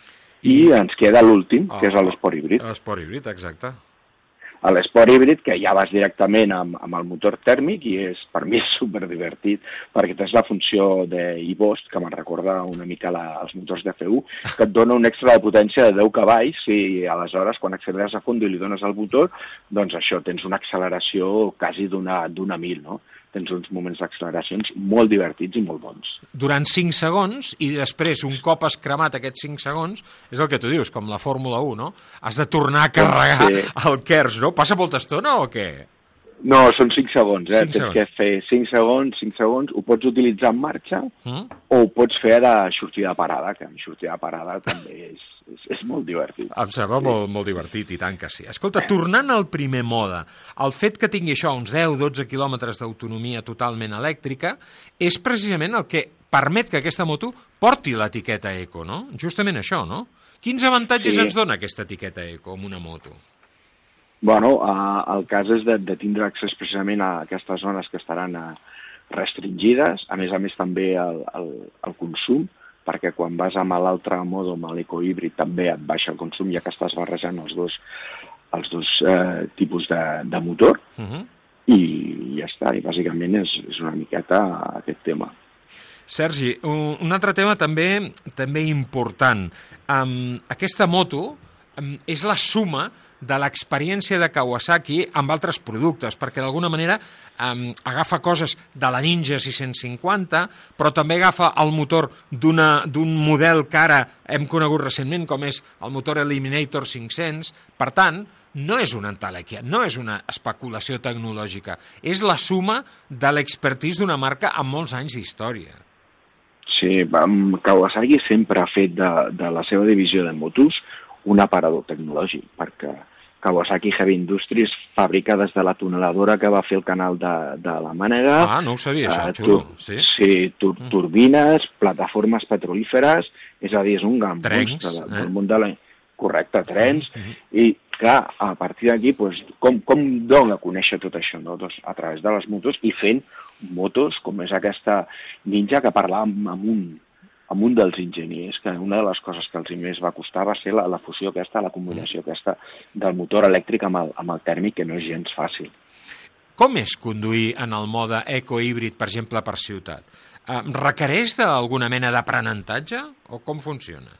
I ens queda l'últim, oh, que és l'esport híbrid. L'esport híbrid, exacte. A l'esport híbrid, que ja vas directament amb, amb el motor tèrmic i és, per mi, superdivertit, perquè tens la funció d'e-boost, que me'n recorda una mica la, els motors de F U, que et dona un extra de potència de deu cavalls i aleshores, quan acceleres a fons i li dones al motor, doncs això, tens una acceleració quasi d'una d'una mil, no? Tens uns moments d'acceleracions molt divertits i molt bons. Durant cinc segons, i després, un cop has cremat aquests cinc segons, és el que tu dius, com la Fórmula u, no? Has de tornar a carregar sí. el KERS, no? Passa molta estona o què? No, són cinc segons, eh? cinc Tens segons. que fer cinc segons, cinc segons, ho pots utilitzar en marxa mm? o ho pots fer de sortida de parada, que en sortida de parada també és, és, és molt divertit. Em sembla molt, molt divertit, i tant que sí. Escolta, tornant al primer mode, el fet que tingui això, uns deu a dotze quilòmetres d'autonomia totalment elèctrica, és precisament el que permet que aquesta moto porti l'etiqueta eco, no? Justament això, no? Quins avantatges sí. ens dona aquesta etiqueta eco amb una moto? Bueno, uh, el cas és de, de tindre accés precisament a aquestes zones que estaran uh, restringides, a més a més també el, el, el consum, perquè quan vas amb l'altre mode, amb l'ecohíbrid, també et baixa el consum, ja que estàs barrejant els dos, els dos uh, tipus de, de motor, uh-huh. i ja està, i bàsicament és, és una miqueta aquest tema. Sergi, un, un altre tema també també important. Um, aquesta moto és la suma de l'experiència de Kawasaki amb altres productes, perquè d'alguna manera eh, agafa coses de la Ninja sis cents cinquanta, però també agafa el motor d'un model que ara hem conegut recentment, com és el motor Eliminator cinc-cents. Per tant, no és una entelèquia, no és una especulació tecnològica, és la suma de l'expertise d'una marca amb molts anys d'història. Sí, Kawasaki sempre ha fet de, de la seva divisió de motos un aparador tecnològic, perquè Kawasaki Heavy Industries fabrica des de la tuneladora que va fer el canal de, de la Mànega. Ah, no ho sabia, això, xulo. Tur sí, sí tur mm. turbines, plataformes petrolíferes, és a dir, és un gran trens, monstre eh? del món de la... Correcte, trens, mm -hmm. i clar, a partir d'aquí, pues, com, com dona a conèixer tot això? No? Doncs a través de les motos i fent motos com és aquesta Ninja que parlàvem amb un amb un dels enginyers, que una de les coses que els més va costar va ser la, la fusió aquesta, la combinació aquesta del motor elèctric amb el, amb el tèrmic, que no és gens fàcil. Com és conduir en el mode eco-híbrid, per exemple, per ciutat? Eh, requereix d'alguna mena d'aprenentatge o com funciona?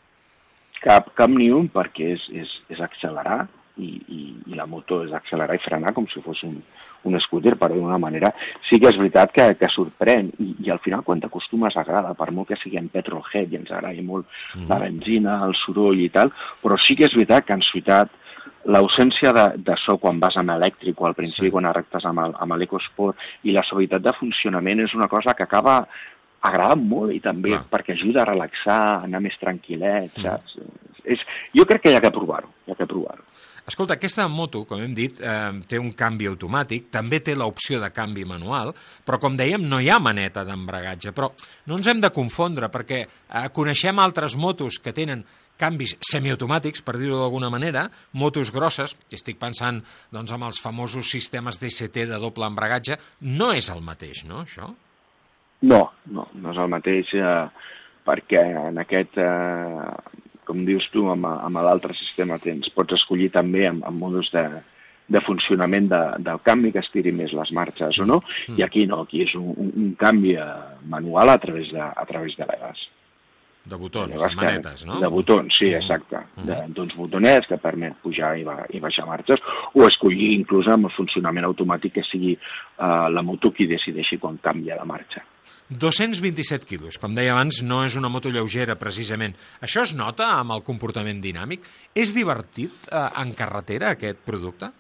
Cap, cap ni un, perquè és, és, és accelerar i, i, i la moto és accelerar i frenar com si fos un, un scooter, però d'una manera sí que és veritat que, que sorprèn i, i al final quan t'acostumes agrada, per molt que sigui en petrolhead i ens agradi molt mm. la benzina, el soroll i tal, però sí que és veritat que en ciutat l'ausència de, de so quan vas amb elèctric o al principi sí. quan arrectes amb l'EcoSport i la suavitat de funcionament és una cosa que acaba agradant molt i també Clar. perquè ajuda a relaxar, a anar més tranquil·let, mm. saps? És, jo crec que hi ha que provar-ho, hi ha que provar-ho. Escolta, aquesta moto, com hem dit, eh, té un canvi automàtic, també té l'opció de canvi manual, però com dèiem, no hi ha maneta d'embragatge. Però no ens hem de confondre, perquè eh, coneixem altres motos que tenen canvis semiautomàtics, per dir-ho d'alguna manera, motos grosses, i estic pensant doncs, en els famosos sistemes D C T de doble embragatge, no és el mateix, no, això? No, no, no és el mateix, eh, perquè en aquest... Eh, com dius tu, amb, amb l'altre sistema tens, pots escollir també amb, amb modus de, de funcionament de, del canvi que estiri més les marxes o no, mm. i aquí no, aquí és un, un, un canvi manual a través de, a través de l'E-Gas. De botons, de manetes, no? De botons, sí, exacte. Mm. D'uns botonets que permet pujar i, ba i baixar marxes, o escollir inclús amb el funcionament automàtic que sigui uh, la moto qui decideixi quan canvia de marxa. dos-cents vint-i-set quilos, com deia abans, no és una moto lleugera, precisament. Això es nota amb el comportament dinàmic? És divertit eh, en carretera, aquest producte?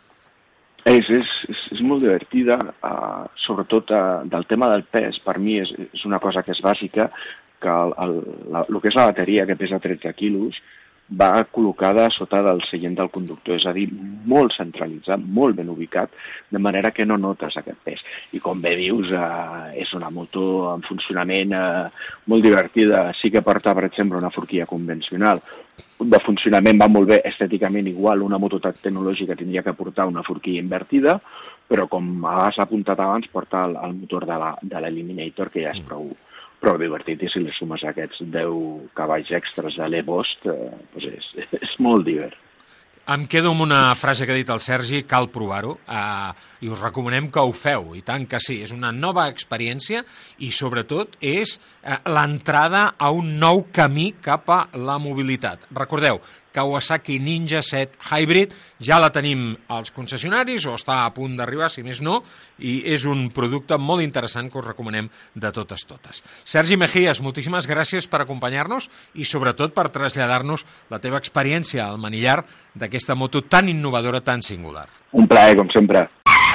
És, és, és, és molt divertida, uh, sobretot uh, del tema del pes, per mi és, és una cosa que és bàsica, que el, el, la, el que és la bateria, que pesa tretze quilos, va col·locada sota del seient del conductor, és a dir, molt centralitzat, molt ben ubicat, de manera que no notes aquest pes. I com bé dius, eh, és una moto en funcionament eh, molt divertida, sí que porta, per exemple, una forquilla convencional. De funcionament va molt bé, estèticament igual, una moto tecnològica tindria que portar una forquilla invertida, però com has apuntat abans, porta el, el motor de l'Eliminator, que ja és prou, prou divertit, i si li sumes aquests deu cavalls extras de l'E-Boost, eh, doncs és, és molt divert. Em quedo amb una frase que ha dit el Sergi, cal provar-ho, eh, i us recomanem que ho feu, i tant que sí. És una nova experiència i, sobretot, és eh, l'entrada a un nou camí cap a la mobilitat. Recordeu, Kawasaki Ninja set Hybrid ja la tenim als concessionaris o està a punt d'arribar, si més no, i és un producte molt interessant que us recomanem de totes totes. Sergi Mejías, moltíssimes gràcies per acompanyar-nos i sobretot per traslladar-nos la teva experiència al manillar d'aquesta moto tan innovadora, tan singular. Un plaer, com sempre.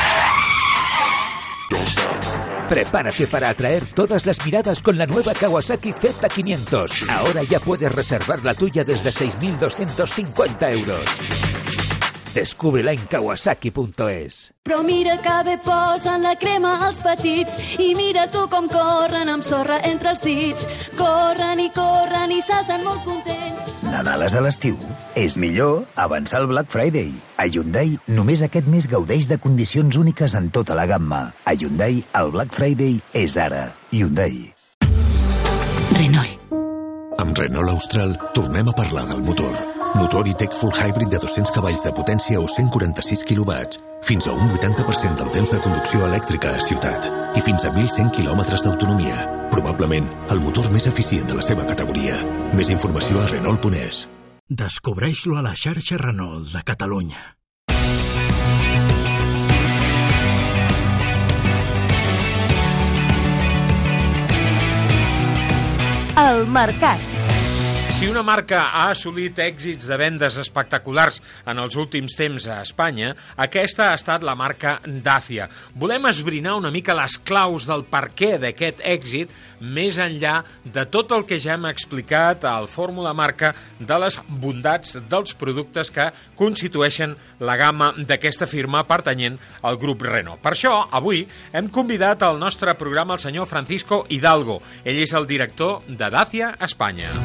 Prepárate para atraer todas las miradas con la nueva Kawasaki Z quinientos. Ahora ya puedes reservar la tuya desde seis mil doscientos cincuenta euros. Descúbrela en kawasaki punto es. Però mira que bé posen la crema als petits i mira tu com corren amb sorra entre els dits. Corren i corren i salten molt contents. Nadal és a l'estiu. És millor avançar el Black Friday. A Hyundai, només aquest mes gaudeix de condicions úniques en tota la gamma. A Hyundai, el Black Friday és ara. Hyundai. Renault. Amb Renault Austral tornem a parlar del motor. Motor i-Tech Full Hybrid de dos-cents cavalls de potència o cent quaranta-sis quilowatts, fins a un vuitanta per cent del temps de conducció elèctrica a ciutat i fins a mil cent quilòmetres d'autonomia. Probablement el motor més eficient de la seva categoria. Més informació a Renault punt es. Descobreix-lo a la xarxa Renault de Catalunya. El mercat. Si una marca ha assolit èxits de vendes espectaculars en els últims temps a Espanya, aquesta ha estat la marca Dacia. Volem esbrinar una mica les claus del perquè d'aquest èxit, més enllà de tot el que ja hem explicat al Fórmula Marca de les bondats dels productes que constitueixen la gamma d'aquesta firma pertanyent al grup Renault. Per això, avui hem convidat al nostre programa el senyor Francisco Hidalgo. Ell és el director de Dacia España.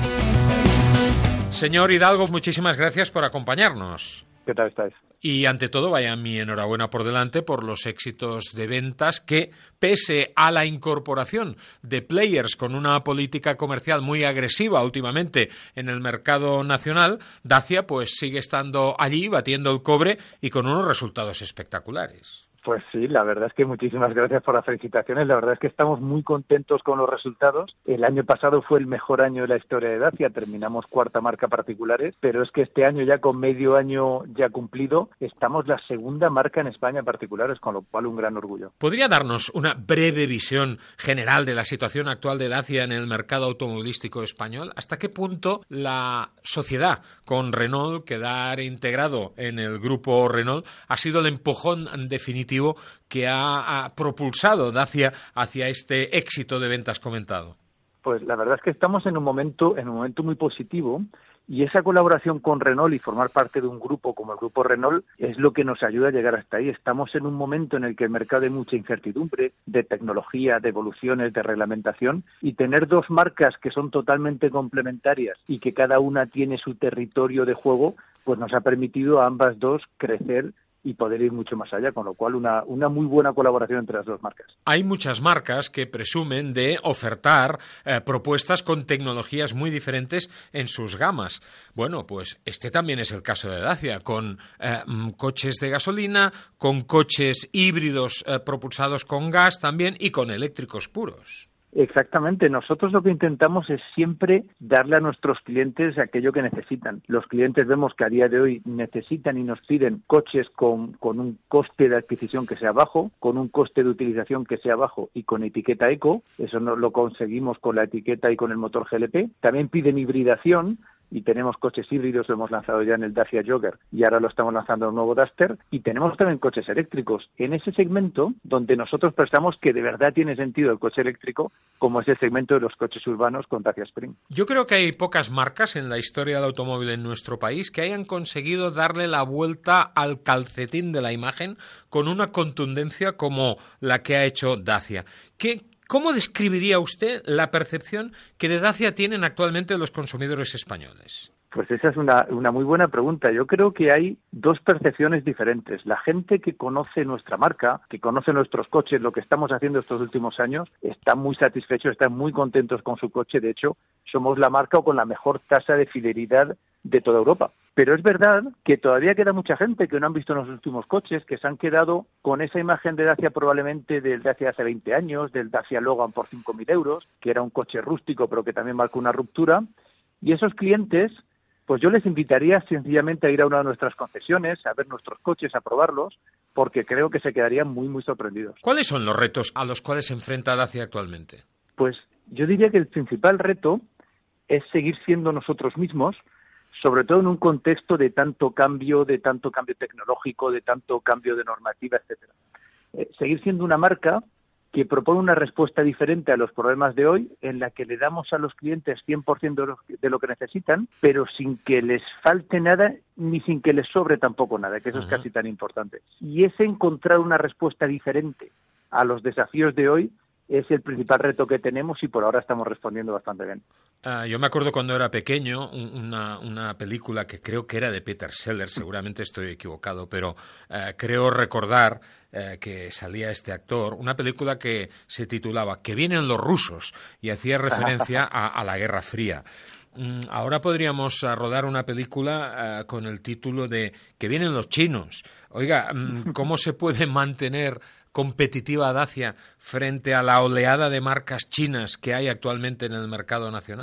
Señor Hidalgo, muchísimas gracias por acompañarnos. ¿Qué tal estáis? Y ante todo, vaya mi enhorabuena por delante por los éxitos de ventas que, pese a la incorporación de players con una política comercial muy agresiva últimamente en el mercado nacional, Dacia pues sigue estando allí, batiendo el cobre y con unos resultados espectaculares. Pues sí, la verdad es que muchísimas gracias por las felicitaciones. La verdad es que estamos muy contentos con los resultados. El año pasado fue el mejor año de la historia de Dacia, terminamos cuarta marca particulares, pero es que este año, ya con medio año ya cumplido, estamos la segunda marca en España particulares, con lo cual un gran orgullo. ¿Podría darnos una breve visión general de la situación actual de Dacia en el mercado automovilístico español? ¿Hasta qué punto la sociedad con Renault, quedar integrado en el grupo Renault, ha sido el empujón definitivo que ha, ha propulsado Dacia hacia este éxito de ventas comentado? Pues la verdad es que estamos en un momento, en un momento muy positivo, y esa colaboración con Renault y formar parte de un grupo como el grupo Renault es lo que nos ayuda a llegar hasta ahí. Estamos en un momento en el que el mercado hay mucha incertidumbre de tecnología, de evoluciones, de reglamentación, y tener dos marcas que son totalmente complementarias y que cada una tiene su territorio de juego, pues nos ha permitido a ambas dos crecer y poder ir mucho más allá, con lo cual una, una muy buena colaboración entre las dos marcas. Hay muchas marcas que presumen de ofertar eh, propuestas con tecnologías muy diferentes en sus gamas. Bueno, pues este también es el caso de Dacia, con eh, coches de gasolina, con coches híbridos eh, propulsados con gas también y con eléctricos puros. Exactamente. Nosotros lo que intentamos es siempre darle a nuestros clientes aquello que necesitan. Los clientes vemos que a día de hoy necesitan y nos piden coches con, con un coste de adquisición que sea bajo, con un coste de utilización que sea bajo y con etiqueta eco. Eso no lo conseguimos con la etiqueta y con el motor G L P. También piden hibridación, y tenemos coches híbridos, lo hemos lanzado ya en el Dacia Jogger y ahora lo estamos lanzando en el nuevo Duster, y tenemos también coches eléctricos. En ese segmento donde nosotros pensamos que de verdad tiene sentido el coche eléctrico, como es el segmento de los coches urbanos con Dacia Spring. Yo creo que hay pocas marcas en la historia del automóvil en nuestro país que hayan conseguido darle la vuelta al calcetín de la imagen con una contundencia como la que ha hecho Dacia. ¿Qué ¿Cómo describiría usted la percepción que de Dacia tienen actualmente los consumidores españoles? Pues esa es una, una muy buena pregunta. Yo creo que hay dos percepciones diferentes. La gente que conoce nuestra marca, que conoce nuestros coches, lo que estamos haciendo estos últimos años, está muy satisfechos, están muy contentos con su coche. De hecho, somos la marca con la mejor tasa de fidelidad de toda Europa. Pero es verdad que todavía queda mucha gente que no han visto los últimos coches, que se han quedado con esa imagen de Dacia probablemente del Dacia hace veinte años, del Dacia Logan por cinco mil euros, que era un coche rústico pero que también marcó una ruptura. Y esos clientes, pues yo les invitaría sencillamente a ir a una de nuestras concesiones, a ver nuestros coches, a probarlos, porque creo que se quedarían muy, muy sorprendidos. ¿Cuáles son los retos a los cuales se enfrenta Dacia actualmente? Pues yo diría que el principal reto es seguir siendo nosotros mismos, sobre todo en un contexto de tanto cambio, de tanto cambio tecnológico, de tanto cambio de normativa, etcétera. Eh, seguir siendo una marca que propone una respuesta diferente a los problemas de hoy, en la que le damos a los clientes cien por ciento de lo, de lo que necesitan, pero sin que les falte nada ni sin que les sobre tampoco nada, que eso uh-huh. es casi tan importante. Y ese encontrar una respuesta diferente a los desafíos de hoy es el principal reto que tenemos y por ahora estamos respondiendo bastante bien. Uh, yo me acuerdo cuando era pequeño, una, una película que creo que era de Peter Sellers, seguramente estoy equivocado, pero uh, creo recordar uh, que salía este actor, una película que se titulaba Que vienen los rusos y hacía referencia a, a la Guerra Fría. Um, ahora podríamos uh, rodar una película uh, con el título de Que vienen los chinos. Oiga, um, ¿cómo se puede mantener competitiva Dacia frente a la oleada de marcas chinas que hay actualmente en el mercado nacional?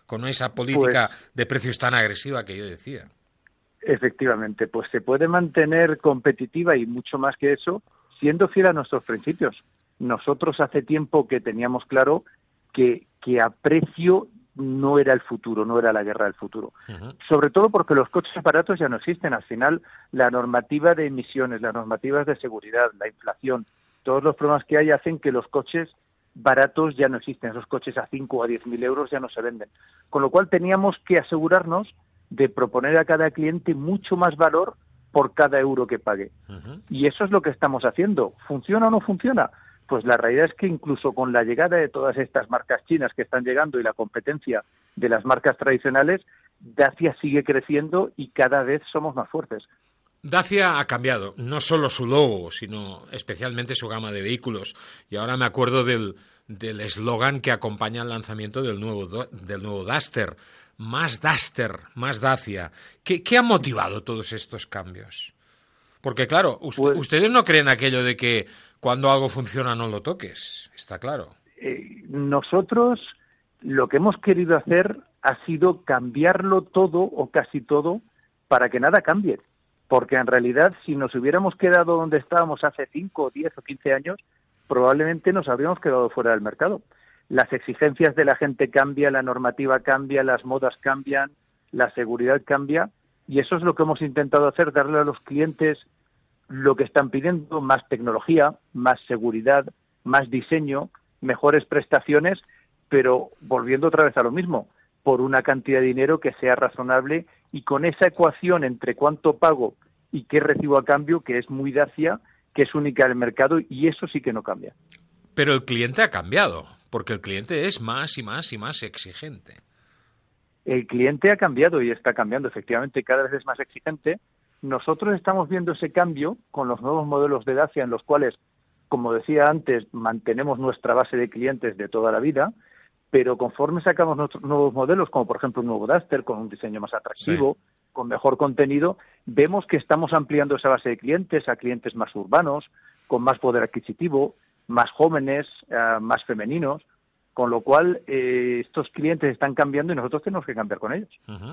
con esa política Pues, de precios tan agresiva que yo decía. Efectivamente, pues se puede mantener competitiva y mucho más que eso, siendo fiel a nuestros principios. Nosotros hace tiempo que teníamos claro que, que a precio no era el futuro, no era la guerra del futuro. Uh-huh. Sobre todo porque los coches baratos ya no existen. Al final, la normativa de emisiones, las normativas de seguridad, la inflación, todos los problemas que hay hacen que los coches baratos ya no existen. Esos coches a cinco o a diez mil euros ya no se venden. Con lo cual teníamos que asegurarnos de proponer a cada cliente mucho más valor por cada euro que pague. Uh-huh. Y eso es lo que estamos haciendo. ¿Funciona o no funciona? Pues la realidad es que incluso con la llegada de todas estas marcas chinas que están llegando y la competencia de las marcas tradicionales, Dacia sigue creciendo y cada vez somos más fuertes. Dacia ha cambiado, no solo su logo, sino especialmente su gama de vehículos. Y ahora me acuerdo del del eslogan que acompaña el lanzamiento del nuevo, del nuevo Duster. Más Duster, más Dacia. ¿Qué, qué ha motivado todos estos cambios? Porque claro, usted, pues, ustedes no creen aquello de que cuando algo funciona no lo toques, está claro. Eh, nosotros lo que hemos querido hacer ha sido cambiarlo todo o casi todo para que nada cambie. Porque en realidad si nos hubiéramos quedado donde estábamos hace cinco, diez o quince años, probablemente nos habríamos quedado fuera del mercado. Las exigencias de la gente cambian, la normativa cambia, las modas cambian, la seguridad cambia, y eso es lo que hemos intentado hacer, darle a los clientes lo que están pidiendo, más tecnología, más seguridad, más diseño, mejores prestaciones, pero volviendo otra vez a lo mismo, por una cantidad de dinero que sea razonable y con esa ecuación entre cuánto pago y qué recibo a cambio, que es muy Dacia, que es única en el mercado, y eso sí que no cambia. Pero el cliente ha cambiado, porque el cliente es más y más y más exigente. El cliente ha cambiado y está cambiando, efectivamente, cada vez es más exigente. Nosotros estamos viendo ese cambio con los nuevos modelos de Dacia, en los cuales, como decía antes, mantenemos nuestra base de clientes de toda la vida, pero conforme sacamos nuestros nuevos modelos, como por ejemplo un nuevo Duster con un diseño más atractivo, sí, con mejor contenido, vemos que estamos ampliando esa base de clientes a clientes más urbanos, con más poder adquisitivo, más jóvenes, uh, más femeninos, con lo cual eh, estos clientes están cambiando y nosotros tenemos que cambiar con ellos. Uh-huh.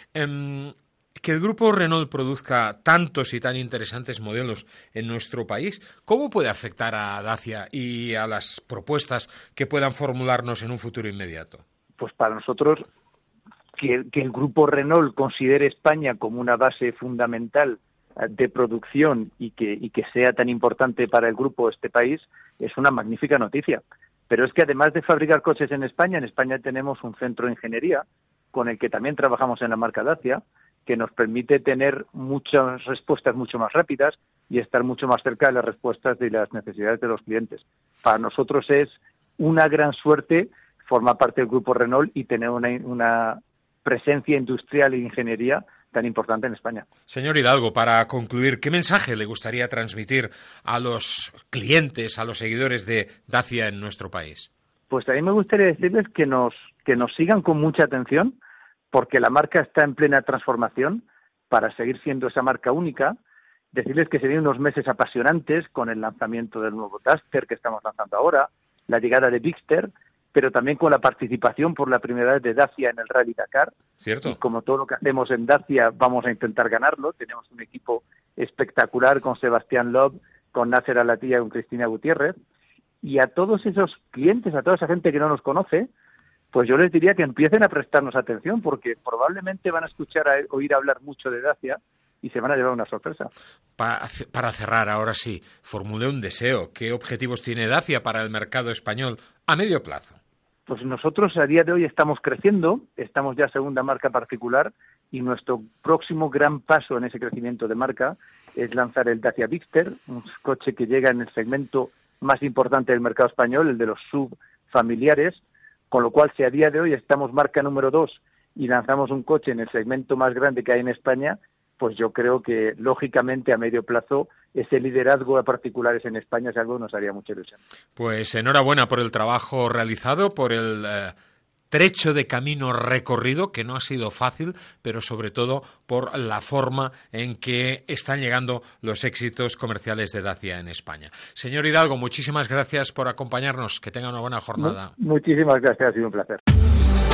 Um, que el grupo Renault produzca tantos y tan interesantes modelos en nuestro país, ¿cómo puede afectar a Dacia y a las propuestas que puedan formularnos en un futuro inmediato? Pues para nosotros, que, que el grupo Renault considere España como una base fundamental de producción y que, y que sea tan importante para el grupo este país, es una magnífica noticia. Pero es que además de fabricar coches en España, en España tenemos un centro de ingeniería con el que también trabajamos en la marca Dacia, que nos permite tener muchas respuestas mucho más rápidas y estar mucho más cerca de las respuestas de las necesidades de los clientes. Para nosotros es una gran suerte formar parte del grupo Renault y tener una, una presencia industrial e ingeniería tan importante en España. Señor Hidalgo, para concluir, ¿qué mensaje le gustaría transmitir a los clientes, a los seguidores de Dacia en nuestro país? Pues a mí me gustaría decirles que nos, que nos sigan con mucha atención, porque la marca está en plena transformación para seguir siendo esa marca única. Decirles que se vienen unos meses apasionantes con el lanzamiento del nuevo Duster que estamos lanzando ahora, la llegada de Bigster, pero también con la participación por la primera vez de Dacia en el Rally Dakar. Cierto. Y como todo lo que hacemos en Dacia, vamos a intentar ganarlo. Tenemos un equipo espectacular con Sebastián Loeb, con Nasser Al-Attiyah y con Cristina Gutiérrez. Y a todos esos clientes, a toda esa gente que no nos conoce, pues yo les diría que empiecen a prestarnos atención, porque probablemente van a escuchar, a oír hablar mucho de Dacia y se van a llevar una sorpresa. Para, para cerrar, ahora sí, formule un deseo. ¿Qué objetivos tiene Dacia para el mercado español a medio plazo? Pues nosotros a día de hoy estamos creciendo, estamos ya segunda marca particular y nuestro próximo gran paso en ese crecimiento de marca es lanzar el Dacia Bigster, un coche que llega en el segmento más importante del mercado español, el de los subfamiliares, con lo cual si a día de hoy estamos marca número dos y lanzamos un coche en el segmento más grande que hay en España, pues yo creo que lógicamente a medio plazo ese liderazgo a particulares en España es algo que nos haría mucha ilusión. Pues enhorabuena por el trabajo realizado, por el eh, trecho de camino recorrido, que no ha sido fácil, pero sobre todo por la forma en que están llegando los éxitos comerciales de Dacia en España. Señor Hidalgo, muchísimas gracias por acompañarnos. Que tenga una buena jornada. Muchísimas gracias, ha sido un placer.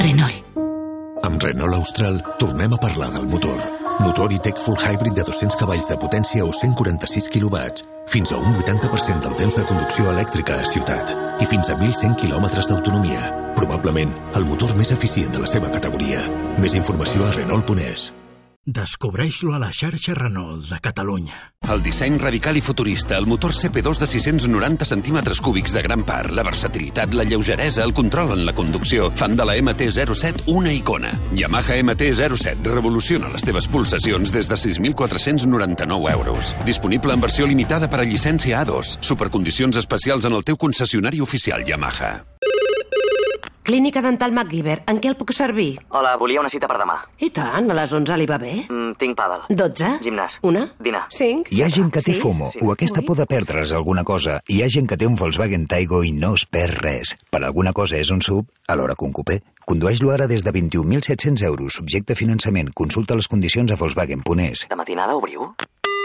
Renault. Amb Renault Austral tornem a parlar del motor. Motor i-Tech Full Hybrid de dos-cents cavalls de potència o cent quaranta-sis quilowatts. Fins a un vuitanta per cent del temps de conducció elèctrica a ciutat. I fins a mil cent quilòmetres d'autonomia. Probablement el motor més eficient de la seva categoria. Més informació a Renault punt es. Descobreix-lo a la xarxa Renault de Catalunya. El disseny radical i futurista, el motor C P dos de sis-cents noranta centímetres cúbics de gran part, la versatilitat, la lleugeresa, el control en la conducció, fan de la M T zero set una icona. Yamaha M T zero set revoluciona les teves pulsacions des de sis mil quatre-cents noranta-nou euros. Disponible en versió limitada per a llicència A dos. Supercondicions especials en el teu concessionari oficial Yamaha. Clínica Dental MacGyver, en què el puc servir? Hola, volia una cita per demà. I tant, a les onze li va bé? Mm, tinc pàdel. Dotze? Gimnàs. Una? Dinar. Cinc? Hi ha gent que té Sí? FOMO Sí. o aquesta por de perdre's alguna cosa. Hi ha gent que té un Volkswagen Taigo i no es perd res. Per alguna cosa és un sub, alhora que un cupé. Condueix-lo ara des de vint-i-un mil set-cents euros, subjecte a finançament. Consulta les condicions a Volkswagen punt es. De matinada obriu?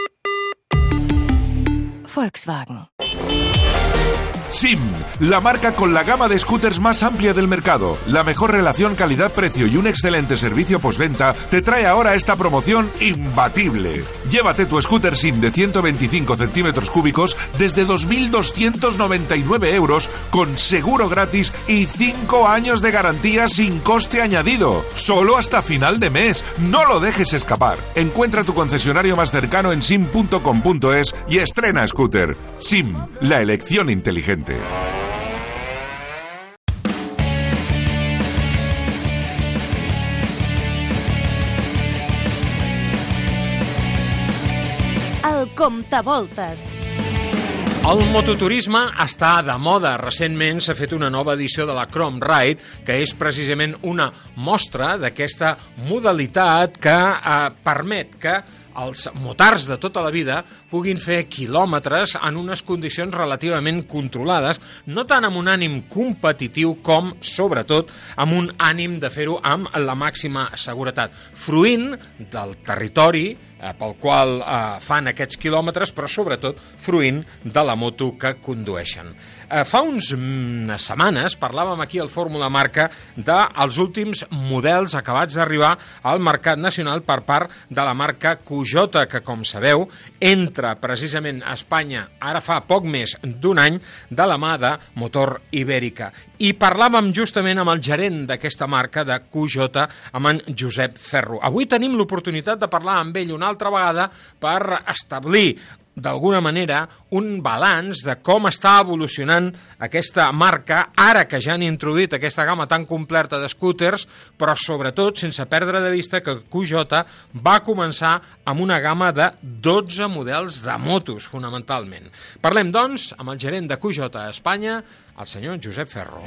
Volkswagen. SIM, la marca con la gama de scooters más amplia del mercado, la mejor relación calidad-precio y un excelente servicio postventa, te trae ahora esta promoción imbatible. Llévate tu scooter SIM de ciento veinticinco centímetros cúbicos desde dos mil doscientos noventa y nueve euros con seguro gratis y cinco años de garantía sin coste añadido. Solo hasta final de mes. No lo dejes escapar. Encuentra tu concesionario más cercano en sim punto com punto es y estrena scooter. SIM, la elección inteligente. El comptavoltes. El mototurisme està de moda. Recentment s'ha fet una nova edició de la Chrome Ride, que és precisament una mostra d'aquesta modalitat que eh, permet que els motards de tota la vida puguin fer quilòmetres en unes condicions relativament controlades, no tant amb un ànim competitiu com, sobretot, amb un ànim de fer-ho amb la màxima seguretat, fruint del territori eh, pel qual eh, fan aquests quilòmetres, però sobretot fruint de la moto que condueixen. Eh, fa uns, unes setmanes parlàvem aquí al Fórmula Marca dels últims models acabats d'arribar al mercat nacional per part de la marca Cujota, que, com sabeu, entra precisament a Espanya ara fa poc més d'un any de la mà de Motor Ibèrica. I parlàvem justament amb el gerent d'aquesta marca, de Cujota, amb en Josep Ferro. Avui tenim l'oportunitat de parlar amb ell una altra vegada per establir d'alguna manera, un balanç de com està evolucionant aquesta marca, ara que ja han introduït aquesta gamma tan completa de scooters, però sobretot sense perdre de vista que Cujota va començar amb una gamma de dotze models de motos, fonamentalment. Parlem, doncs, amb el gerent de Cujota a Espanya, el senyor Josep Ferro.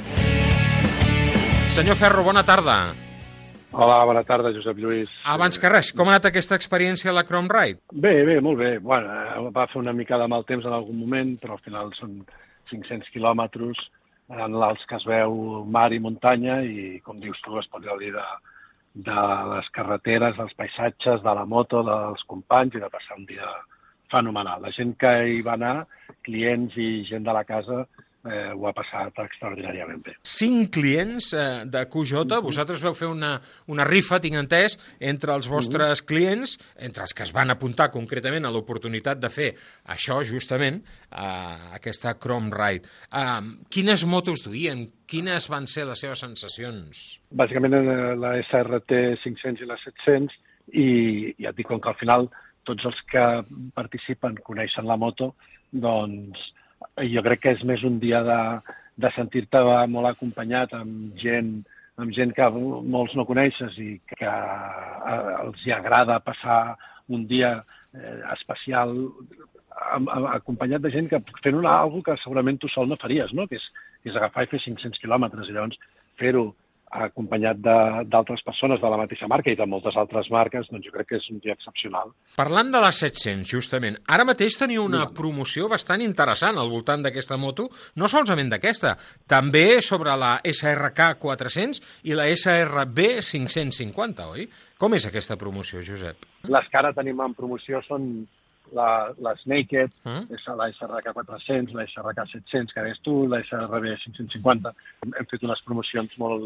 Senyor Ferro, bona tarda. Hola, bona tarda, Josep Lluís. Abans que res, com ha anat aquesta experiència a la Chrome Ride? Bé, bé, molt bé. Bueno, va fer una mica de mal temps en algun moment, però al final són cinc-cents quilòmetres en els que es veu mar i muntanya i, com dius tu, es pot gaudir de, de les carreteres, dels paisatges, de la moto, dels companys i de passar un dia fenomenal. La gent que hi va anar, clients i gent de la casa, Eh, ho ha passat extraordinàriament bé. Cinc clients eh, de Cujota, mm-hmm. Vosaltres veu fer una, una rifa, tinc entès, entre els vostres mm-hmm. clients, entre els que es van apuntar concretament a l'oportunitat de fer això, justament, eh, aquesta Chrome Ride. Eh, quines motos duien? Quines van ser les seves sensacions? Bàsicament la S R T cinc-cents i la set-cents, i ja et dic, com que al final tots els que participen coneixen la moto, doncs jo crec que és més un dia de, de sentir-te molt acompanyat amb gent, amb gent que molts no coneixes i que els hi agrada passar un dia eh, especial amb, amb, acompanyat de gent que fent una cosa que segurament tu sol no faries, no? Que és, és agafar i fer cinc-cents quilòmetres i llavors fer-ho acompanyat d'altres persones de la mateixa marca i de moltes altres marques, doncs jo crec que és un dia excepcional. Parlant de les set-cents, justament, ara mateix teniu una promoció bastant interessant al voltant d'aquesta moto, no solament d'aquesta, també sobre la S R K quatre-cents i la S R B cinc-cents cinquanta, oi? Com és aquesta promoció, Josep? Les que ara tenim en promoció són la, les Naked, mm? és la S R K quatre-cents, la S R K set-cents, que deies tu, la S R B cinc-cents cinquanta. Hem fet unes promocions molt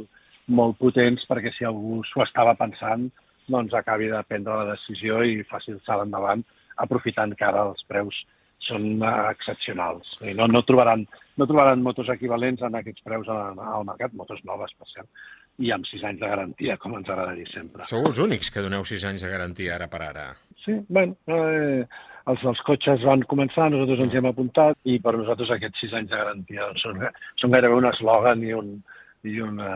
molt potents perquè si algú s'ho estava pensant, doncs acabi de prendre la decisió i faci el salt endavant, aprofitant que ara els preus són excepcionals. I no, no, trobaran, no trobaran motos equivalents en aquests preus al, al mercat, motos noves, per cert, i amb sis anys de garantia, com ens agrada dir sempre. Sou els únics que doneu sis anys de garantia ara per ara. Sí, bueno, eh, els, els cotxes van començar, nosaltres ens hi hem apuntat, i per nosaltres aquests sis anys de garantia són, són gairebé un eslògan i, un, i una,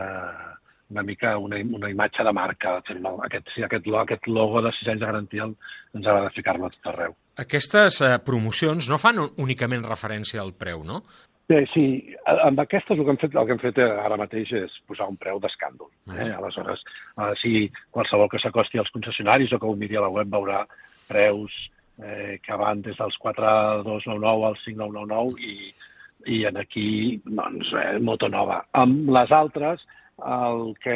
una mica una, una imatge de marca. Aquest, sí, aquest, aquest logo de sis anys de garantia ens agrada ficar-lo a tot arreu. Aquestes eh, promocions no fan únicament referència al preu, no? Bé, sí, amb aquestes el que hem fet, el que hem fet ara mateix és posar un preu d'escàndol. Eh? Aleshores, eh, si qualsevol que s'acosti als concessionaris o que ho miri a la web veurà preus eh, que van des dels quatre mil dos-cents noranta-nou als cinc mil nou-cents noranta-nou i, i en aquí, doncs, eh, moto nova. Amb les altres, el que,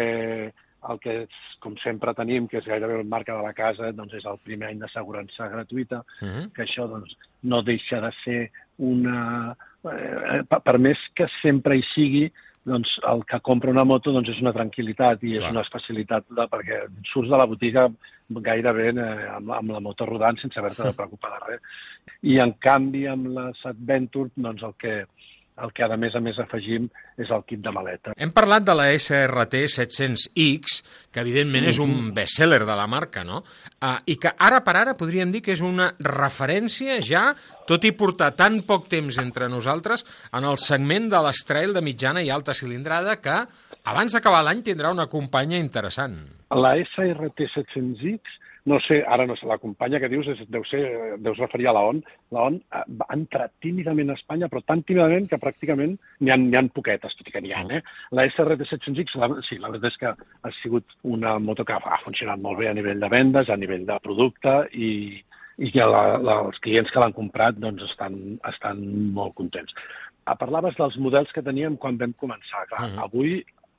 el que com sempre tenim, que és gairebé la marca de la casa, doncs és el primer any d'assegurança gratuïta, uh-huh. que això doncs, no deixa de ser una... Eh, per més que sempre hi sigui, doncs el que compra una moto doncs és una tranquil·litat i és Clar. Una facilitat de, perquè surts de la botiga gairebé eh, amb, amb la moto rodant sense haver-te de preocupar de res. I en canvi amb les Adventure doncs el que, el que a més a més afegim és el kit de maleta. Hem parlat de la S R T set-cents X, que evidentment mm-hmm. és un bestseller de la marca, no? Uh, I que ara per ara podríem dir que és una referència ja, tot i portar tan poc temps entre nosaltres, en el segment de l'estrail de mitjana i alta cilindrada, que abans d'acabar l'any tindrà una companya interessant. La S R T set-cents X, no sé, ara no sé, la companya que dius és, deu ser, deus referir a la O N. La O N ha entrat tímidament a Espanya, però tan tímidament que pràcticament n'hi ha, n'hi ha poquetes, tot i que n'hi ha. Eh? La S R T set-cents X, la, sí, la veritat és que ha sigut una moto que ha funcionat molt bé a nivell de vendes, a nivell de producte, i, i que la, la, els clients que l'han comprat doncs, estan, estan molt contents. Parlaves dels models que teníem quan vam començar. Clar, uh-huh. Avui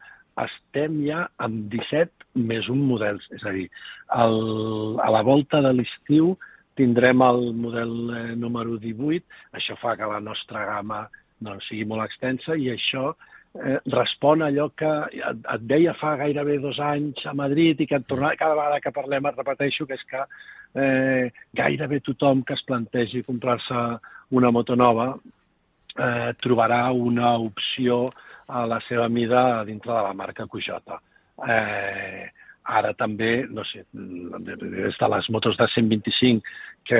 estem ja amb disset més un models, és a dir, el, a la volta de l'estiu tindrem el model eh, número divuit, això fa que la nostra gamma doncs, sigui molt extensa i això eh, respon a allò que et, et deia fa gairebé dos anys a Madrid i que et torna, cada vegada que parlem et repeteixo, que és que eh, gairebé tothom que es plantegi comprar-se una moto nova eh, trobarà una opció a la seva mida dintre de la marca Cujota. Eh, ara també, no sé, des de les motos de cent vint-i-cinc que,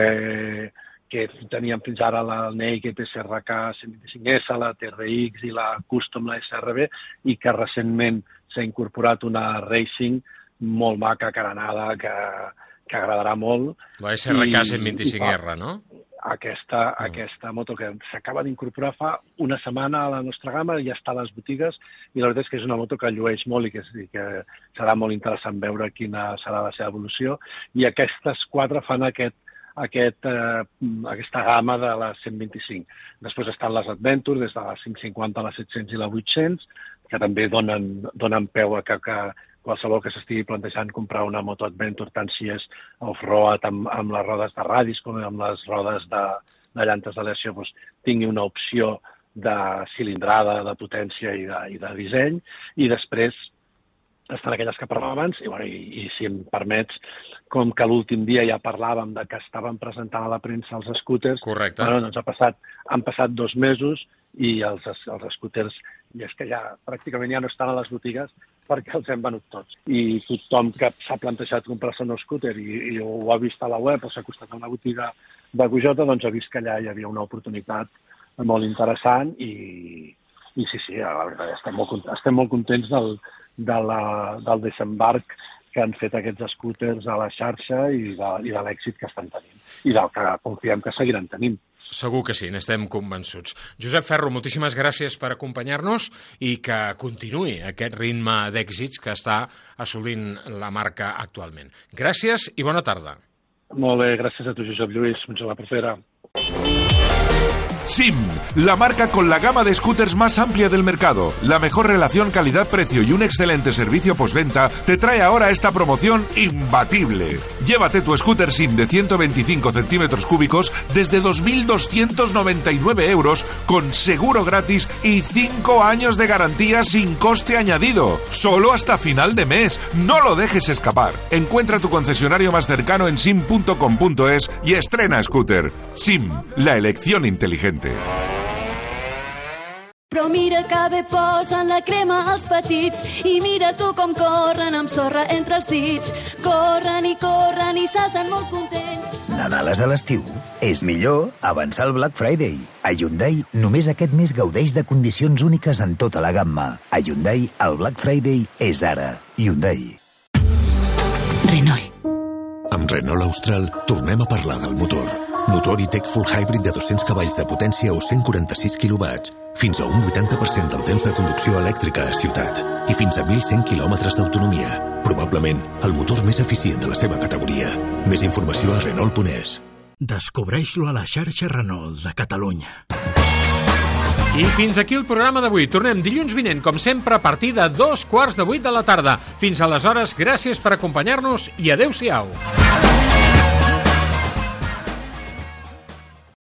que teníem fins ara la Naked S R K cent vint-i-cinc S, la T R X i la Custom, la S R B, i que recentment s'ha incorporat una Racing molt maca, carenada, que, que agradarà molt. La S R K cent vint-i-cinc R, no? Aquesta, mm. aquesta moto que s'acaba d'incorporar fa una setmana a la nostra gamma, ja està a les botigues, i la veritat és que és una moto que llueix molt i que, i que serà molt interessant veure quina serà la seva evolució, i aquestes quatre fan aquest, aquest, eh, aquesta gamma de la cent vint-i-cinc. Després estan les Adventure, des de la cinc cinquanta a la set-cents i la vuit-cents, que també donen, donen peu a que, que qualsevol que s'estigui plantejant comprar una moto Adventure, tant si és off-road amb, amb les rodes de radis com amb les rodes de, de llantes d'aleació, doncs, tingui una opció de cilindrada, de potència i de, i de disseny. I després estan aquelles que parlàvem abans, i, bueno, i, i si em permets, com que l'últim dia ja parlàvem de que estaven presentant a la premsa els scooters, Correcte. Bueno, doncs ha passat, han passat dos mesos i els, els scooters, i és que ja pràcticament ja no estan a les botigues perquè els hem venut tots. I tothom que s'ha plantejat comprar-se un scooter i, i ho ha vist a la web o s'ha acostat a una botiga de Cujota, doncs ha vist que allà hi havia una oportunitat molt interessant i, i sí, sí, la veritat, estem molt, estem molt contents del, de la, del desembarc que han fet aquests scooters a la xarxa i de, i de l'èxit que estan tenint i del que confiem que seguiran tenint. Segur que sí, n'estem convençuts. Josep Ferro, moltíssimes gràcies per acompanyar-nos i que continuï aquest ritme d'èxits que està assolint la marca actualment. Gràcies i bona tarda. Molt bé, gràcies a tu, Josep Lluís. Fins a la propera. Sim, la marca con la gama de scooters más amplia del mercado, la mejor relación calidad-precio y un excelente servicio postventa, te trae ahora esta promoción imbatible. Llévate tu scooter Sim de ciento veinticinco centímetros cúbicos desde dos mil doscientos noventa y nueve euros con seguro gratis y cinco años de garantía sin coste añadido. Solo hasta final de mes. No lo dejes escapar. Encuentra tu concesionario más cercano en sim punto com punto es y estrena scooter. Sim, la elección inteligente. Però mira que bé posen la crema als petits i mira tu com corren amb sorra entre els dits. Corren i corren i salten molt contents. Nadal és a l'estiu. És millor avançar el Black Friday. A Hyundai, només aquest mes gaudeix de condicions úniques en tota la gamma. A Hyundai, el Black Friday és ara. Hyundai. Renault. Amb Renault Austral tornem a parlar del motor. Motor e-tech full hybrid de dos-cents cavalls de potència o cent quaranta-sis quilowatts, fins a un vuitanta per cent del temps de conducció elèctrica a ciutat i fins a mil cent quilòmetres d'autonomia. Probablement el motor més eficient de la seva categoria. Més informació a Renault punt es. Descobreix-lo a la xarxa Renault de Catalunya. I fins aquí el programa d'avui. Tornem dilluns vinent, com sempre, a partir de dos quarts de vuit de la tarda. Fins aleshores, gràcies per acompanyar-nos i adeu-siau.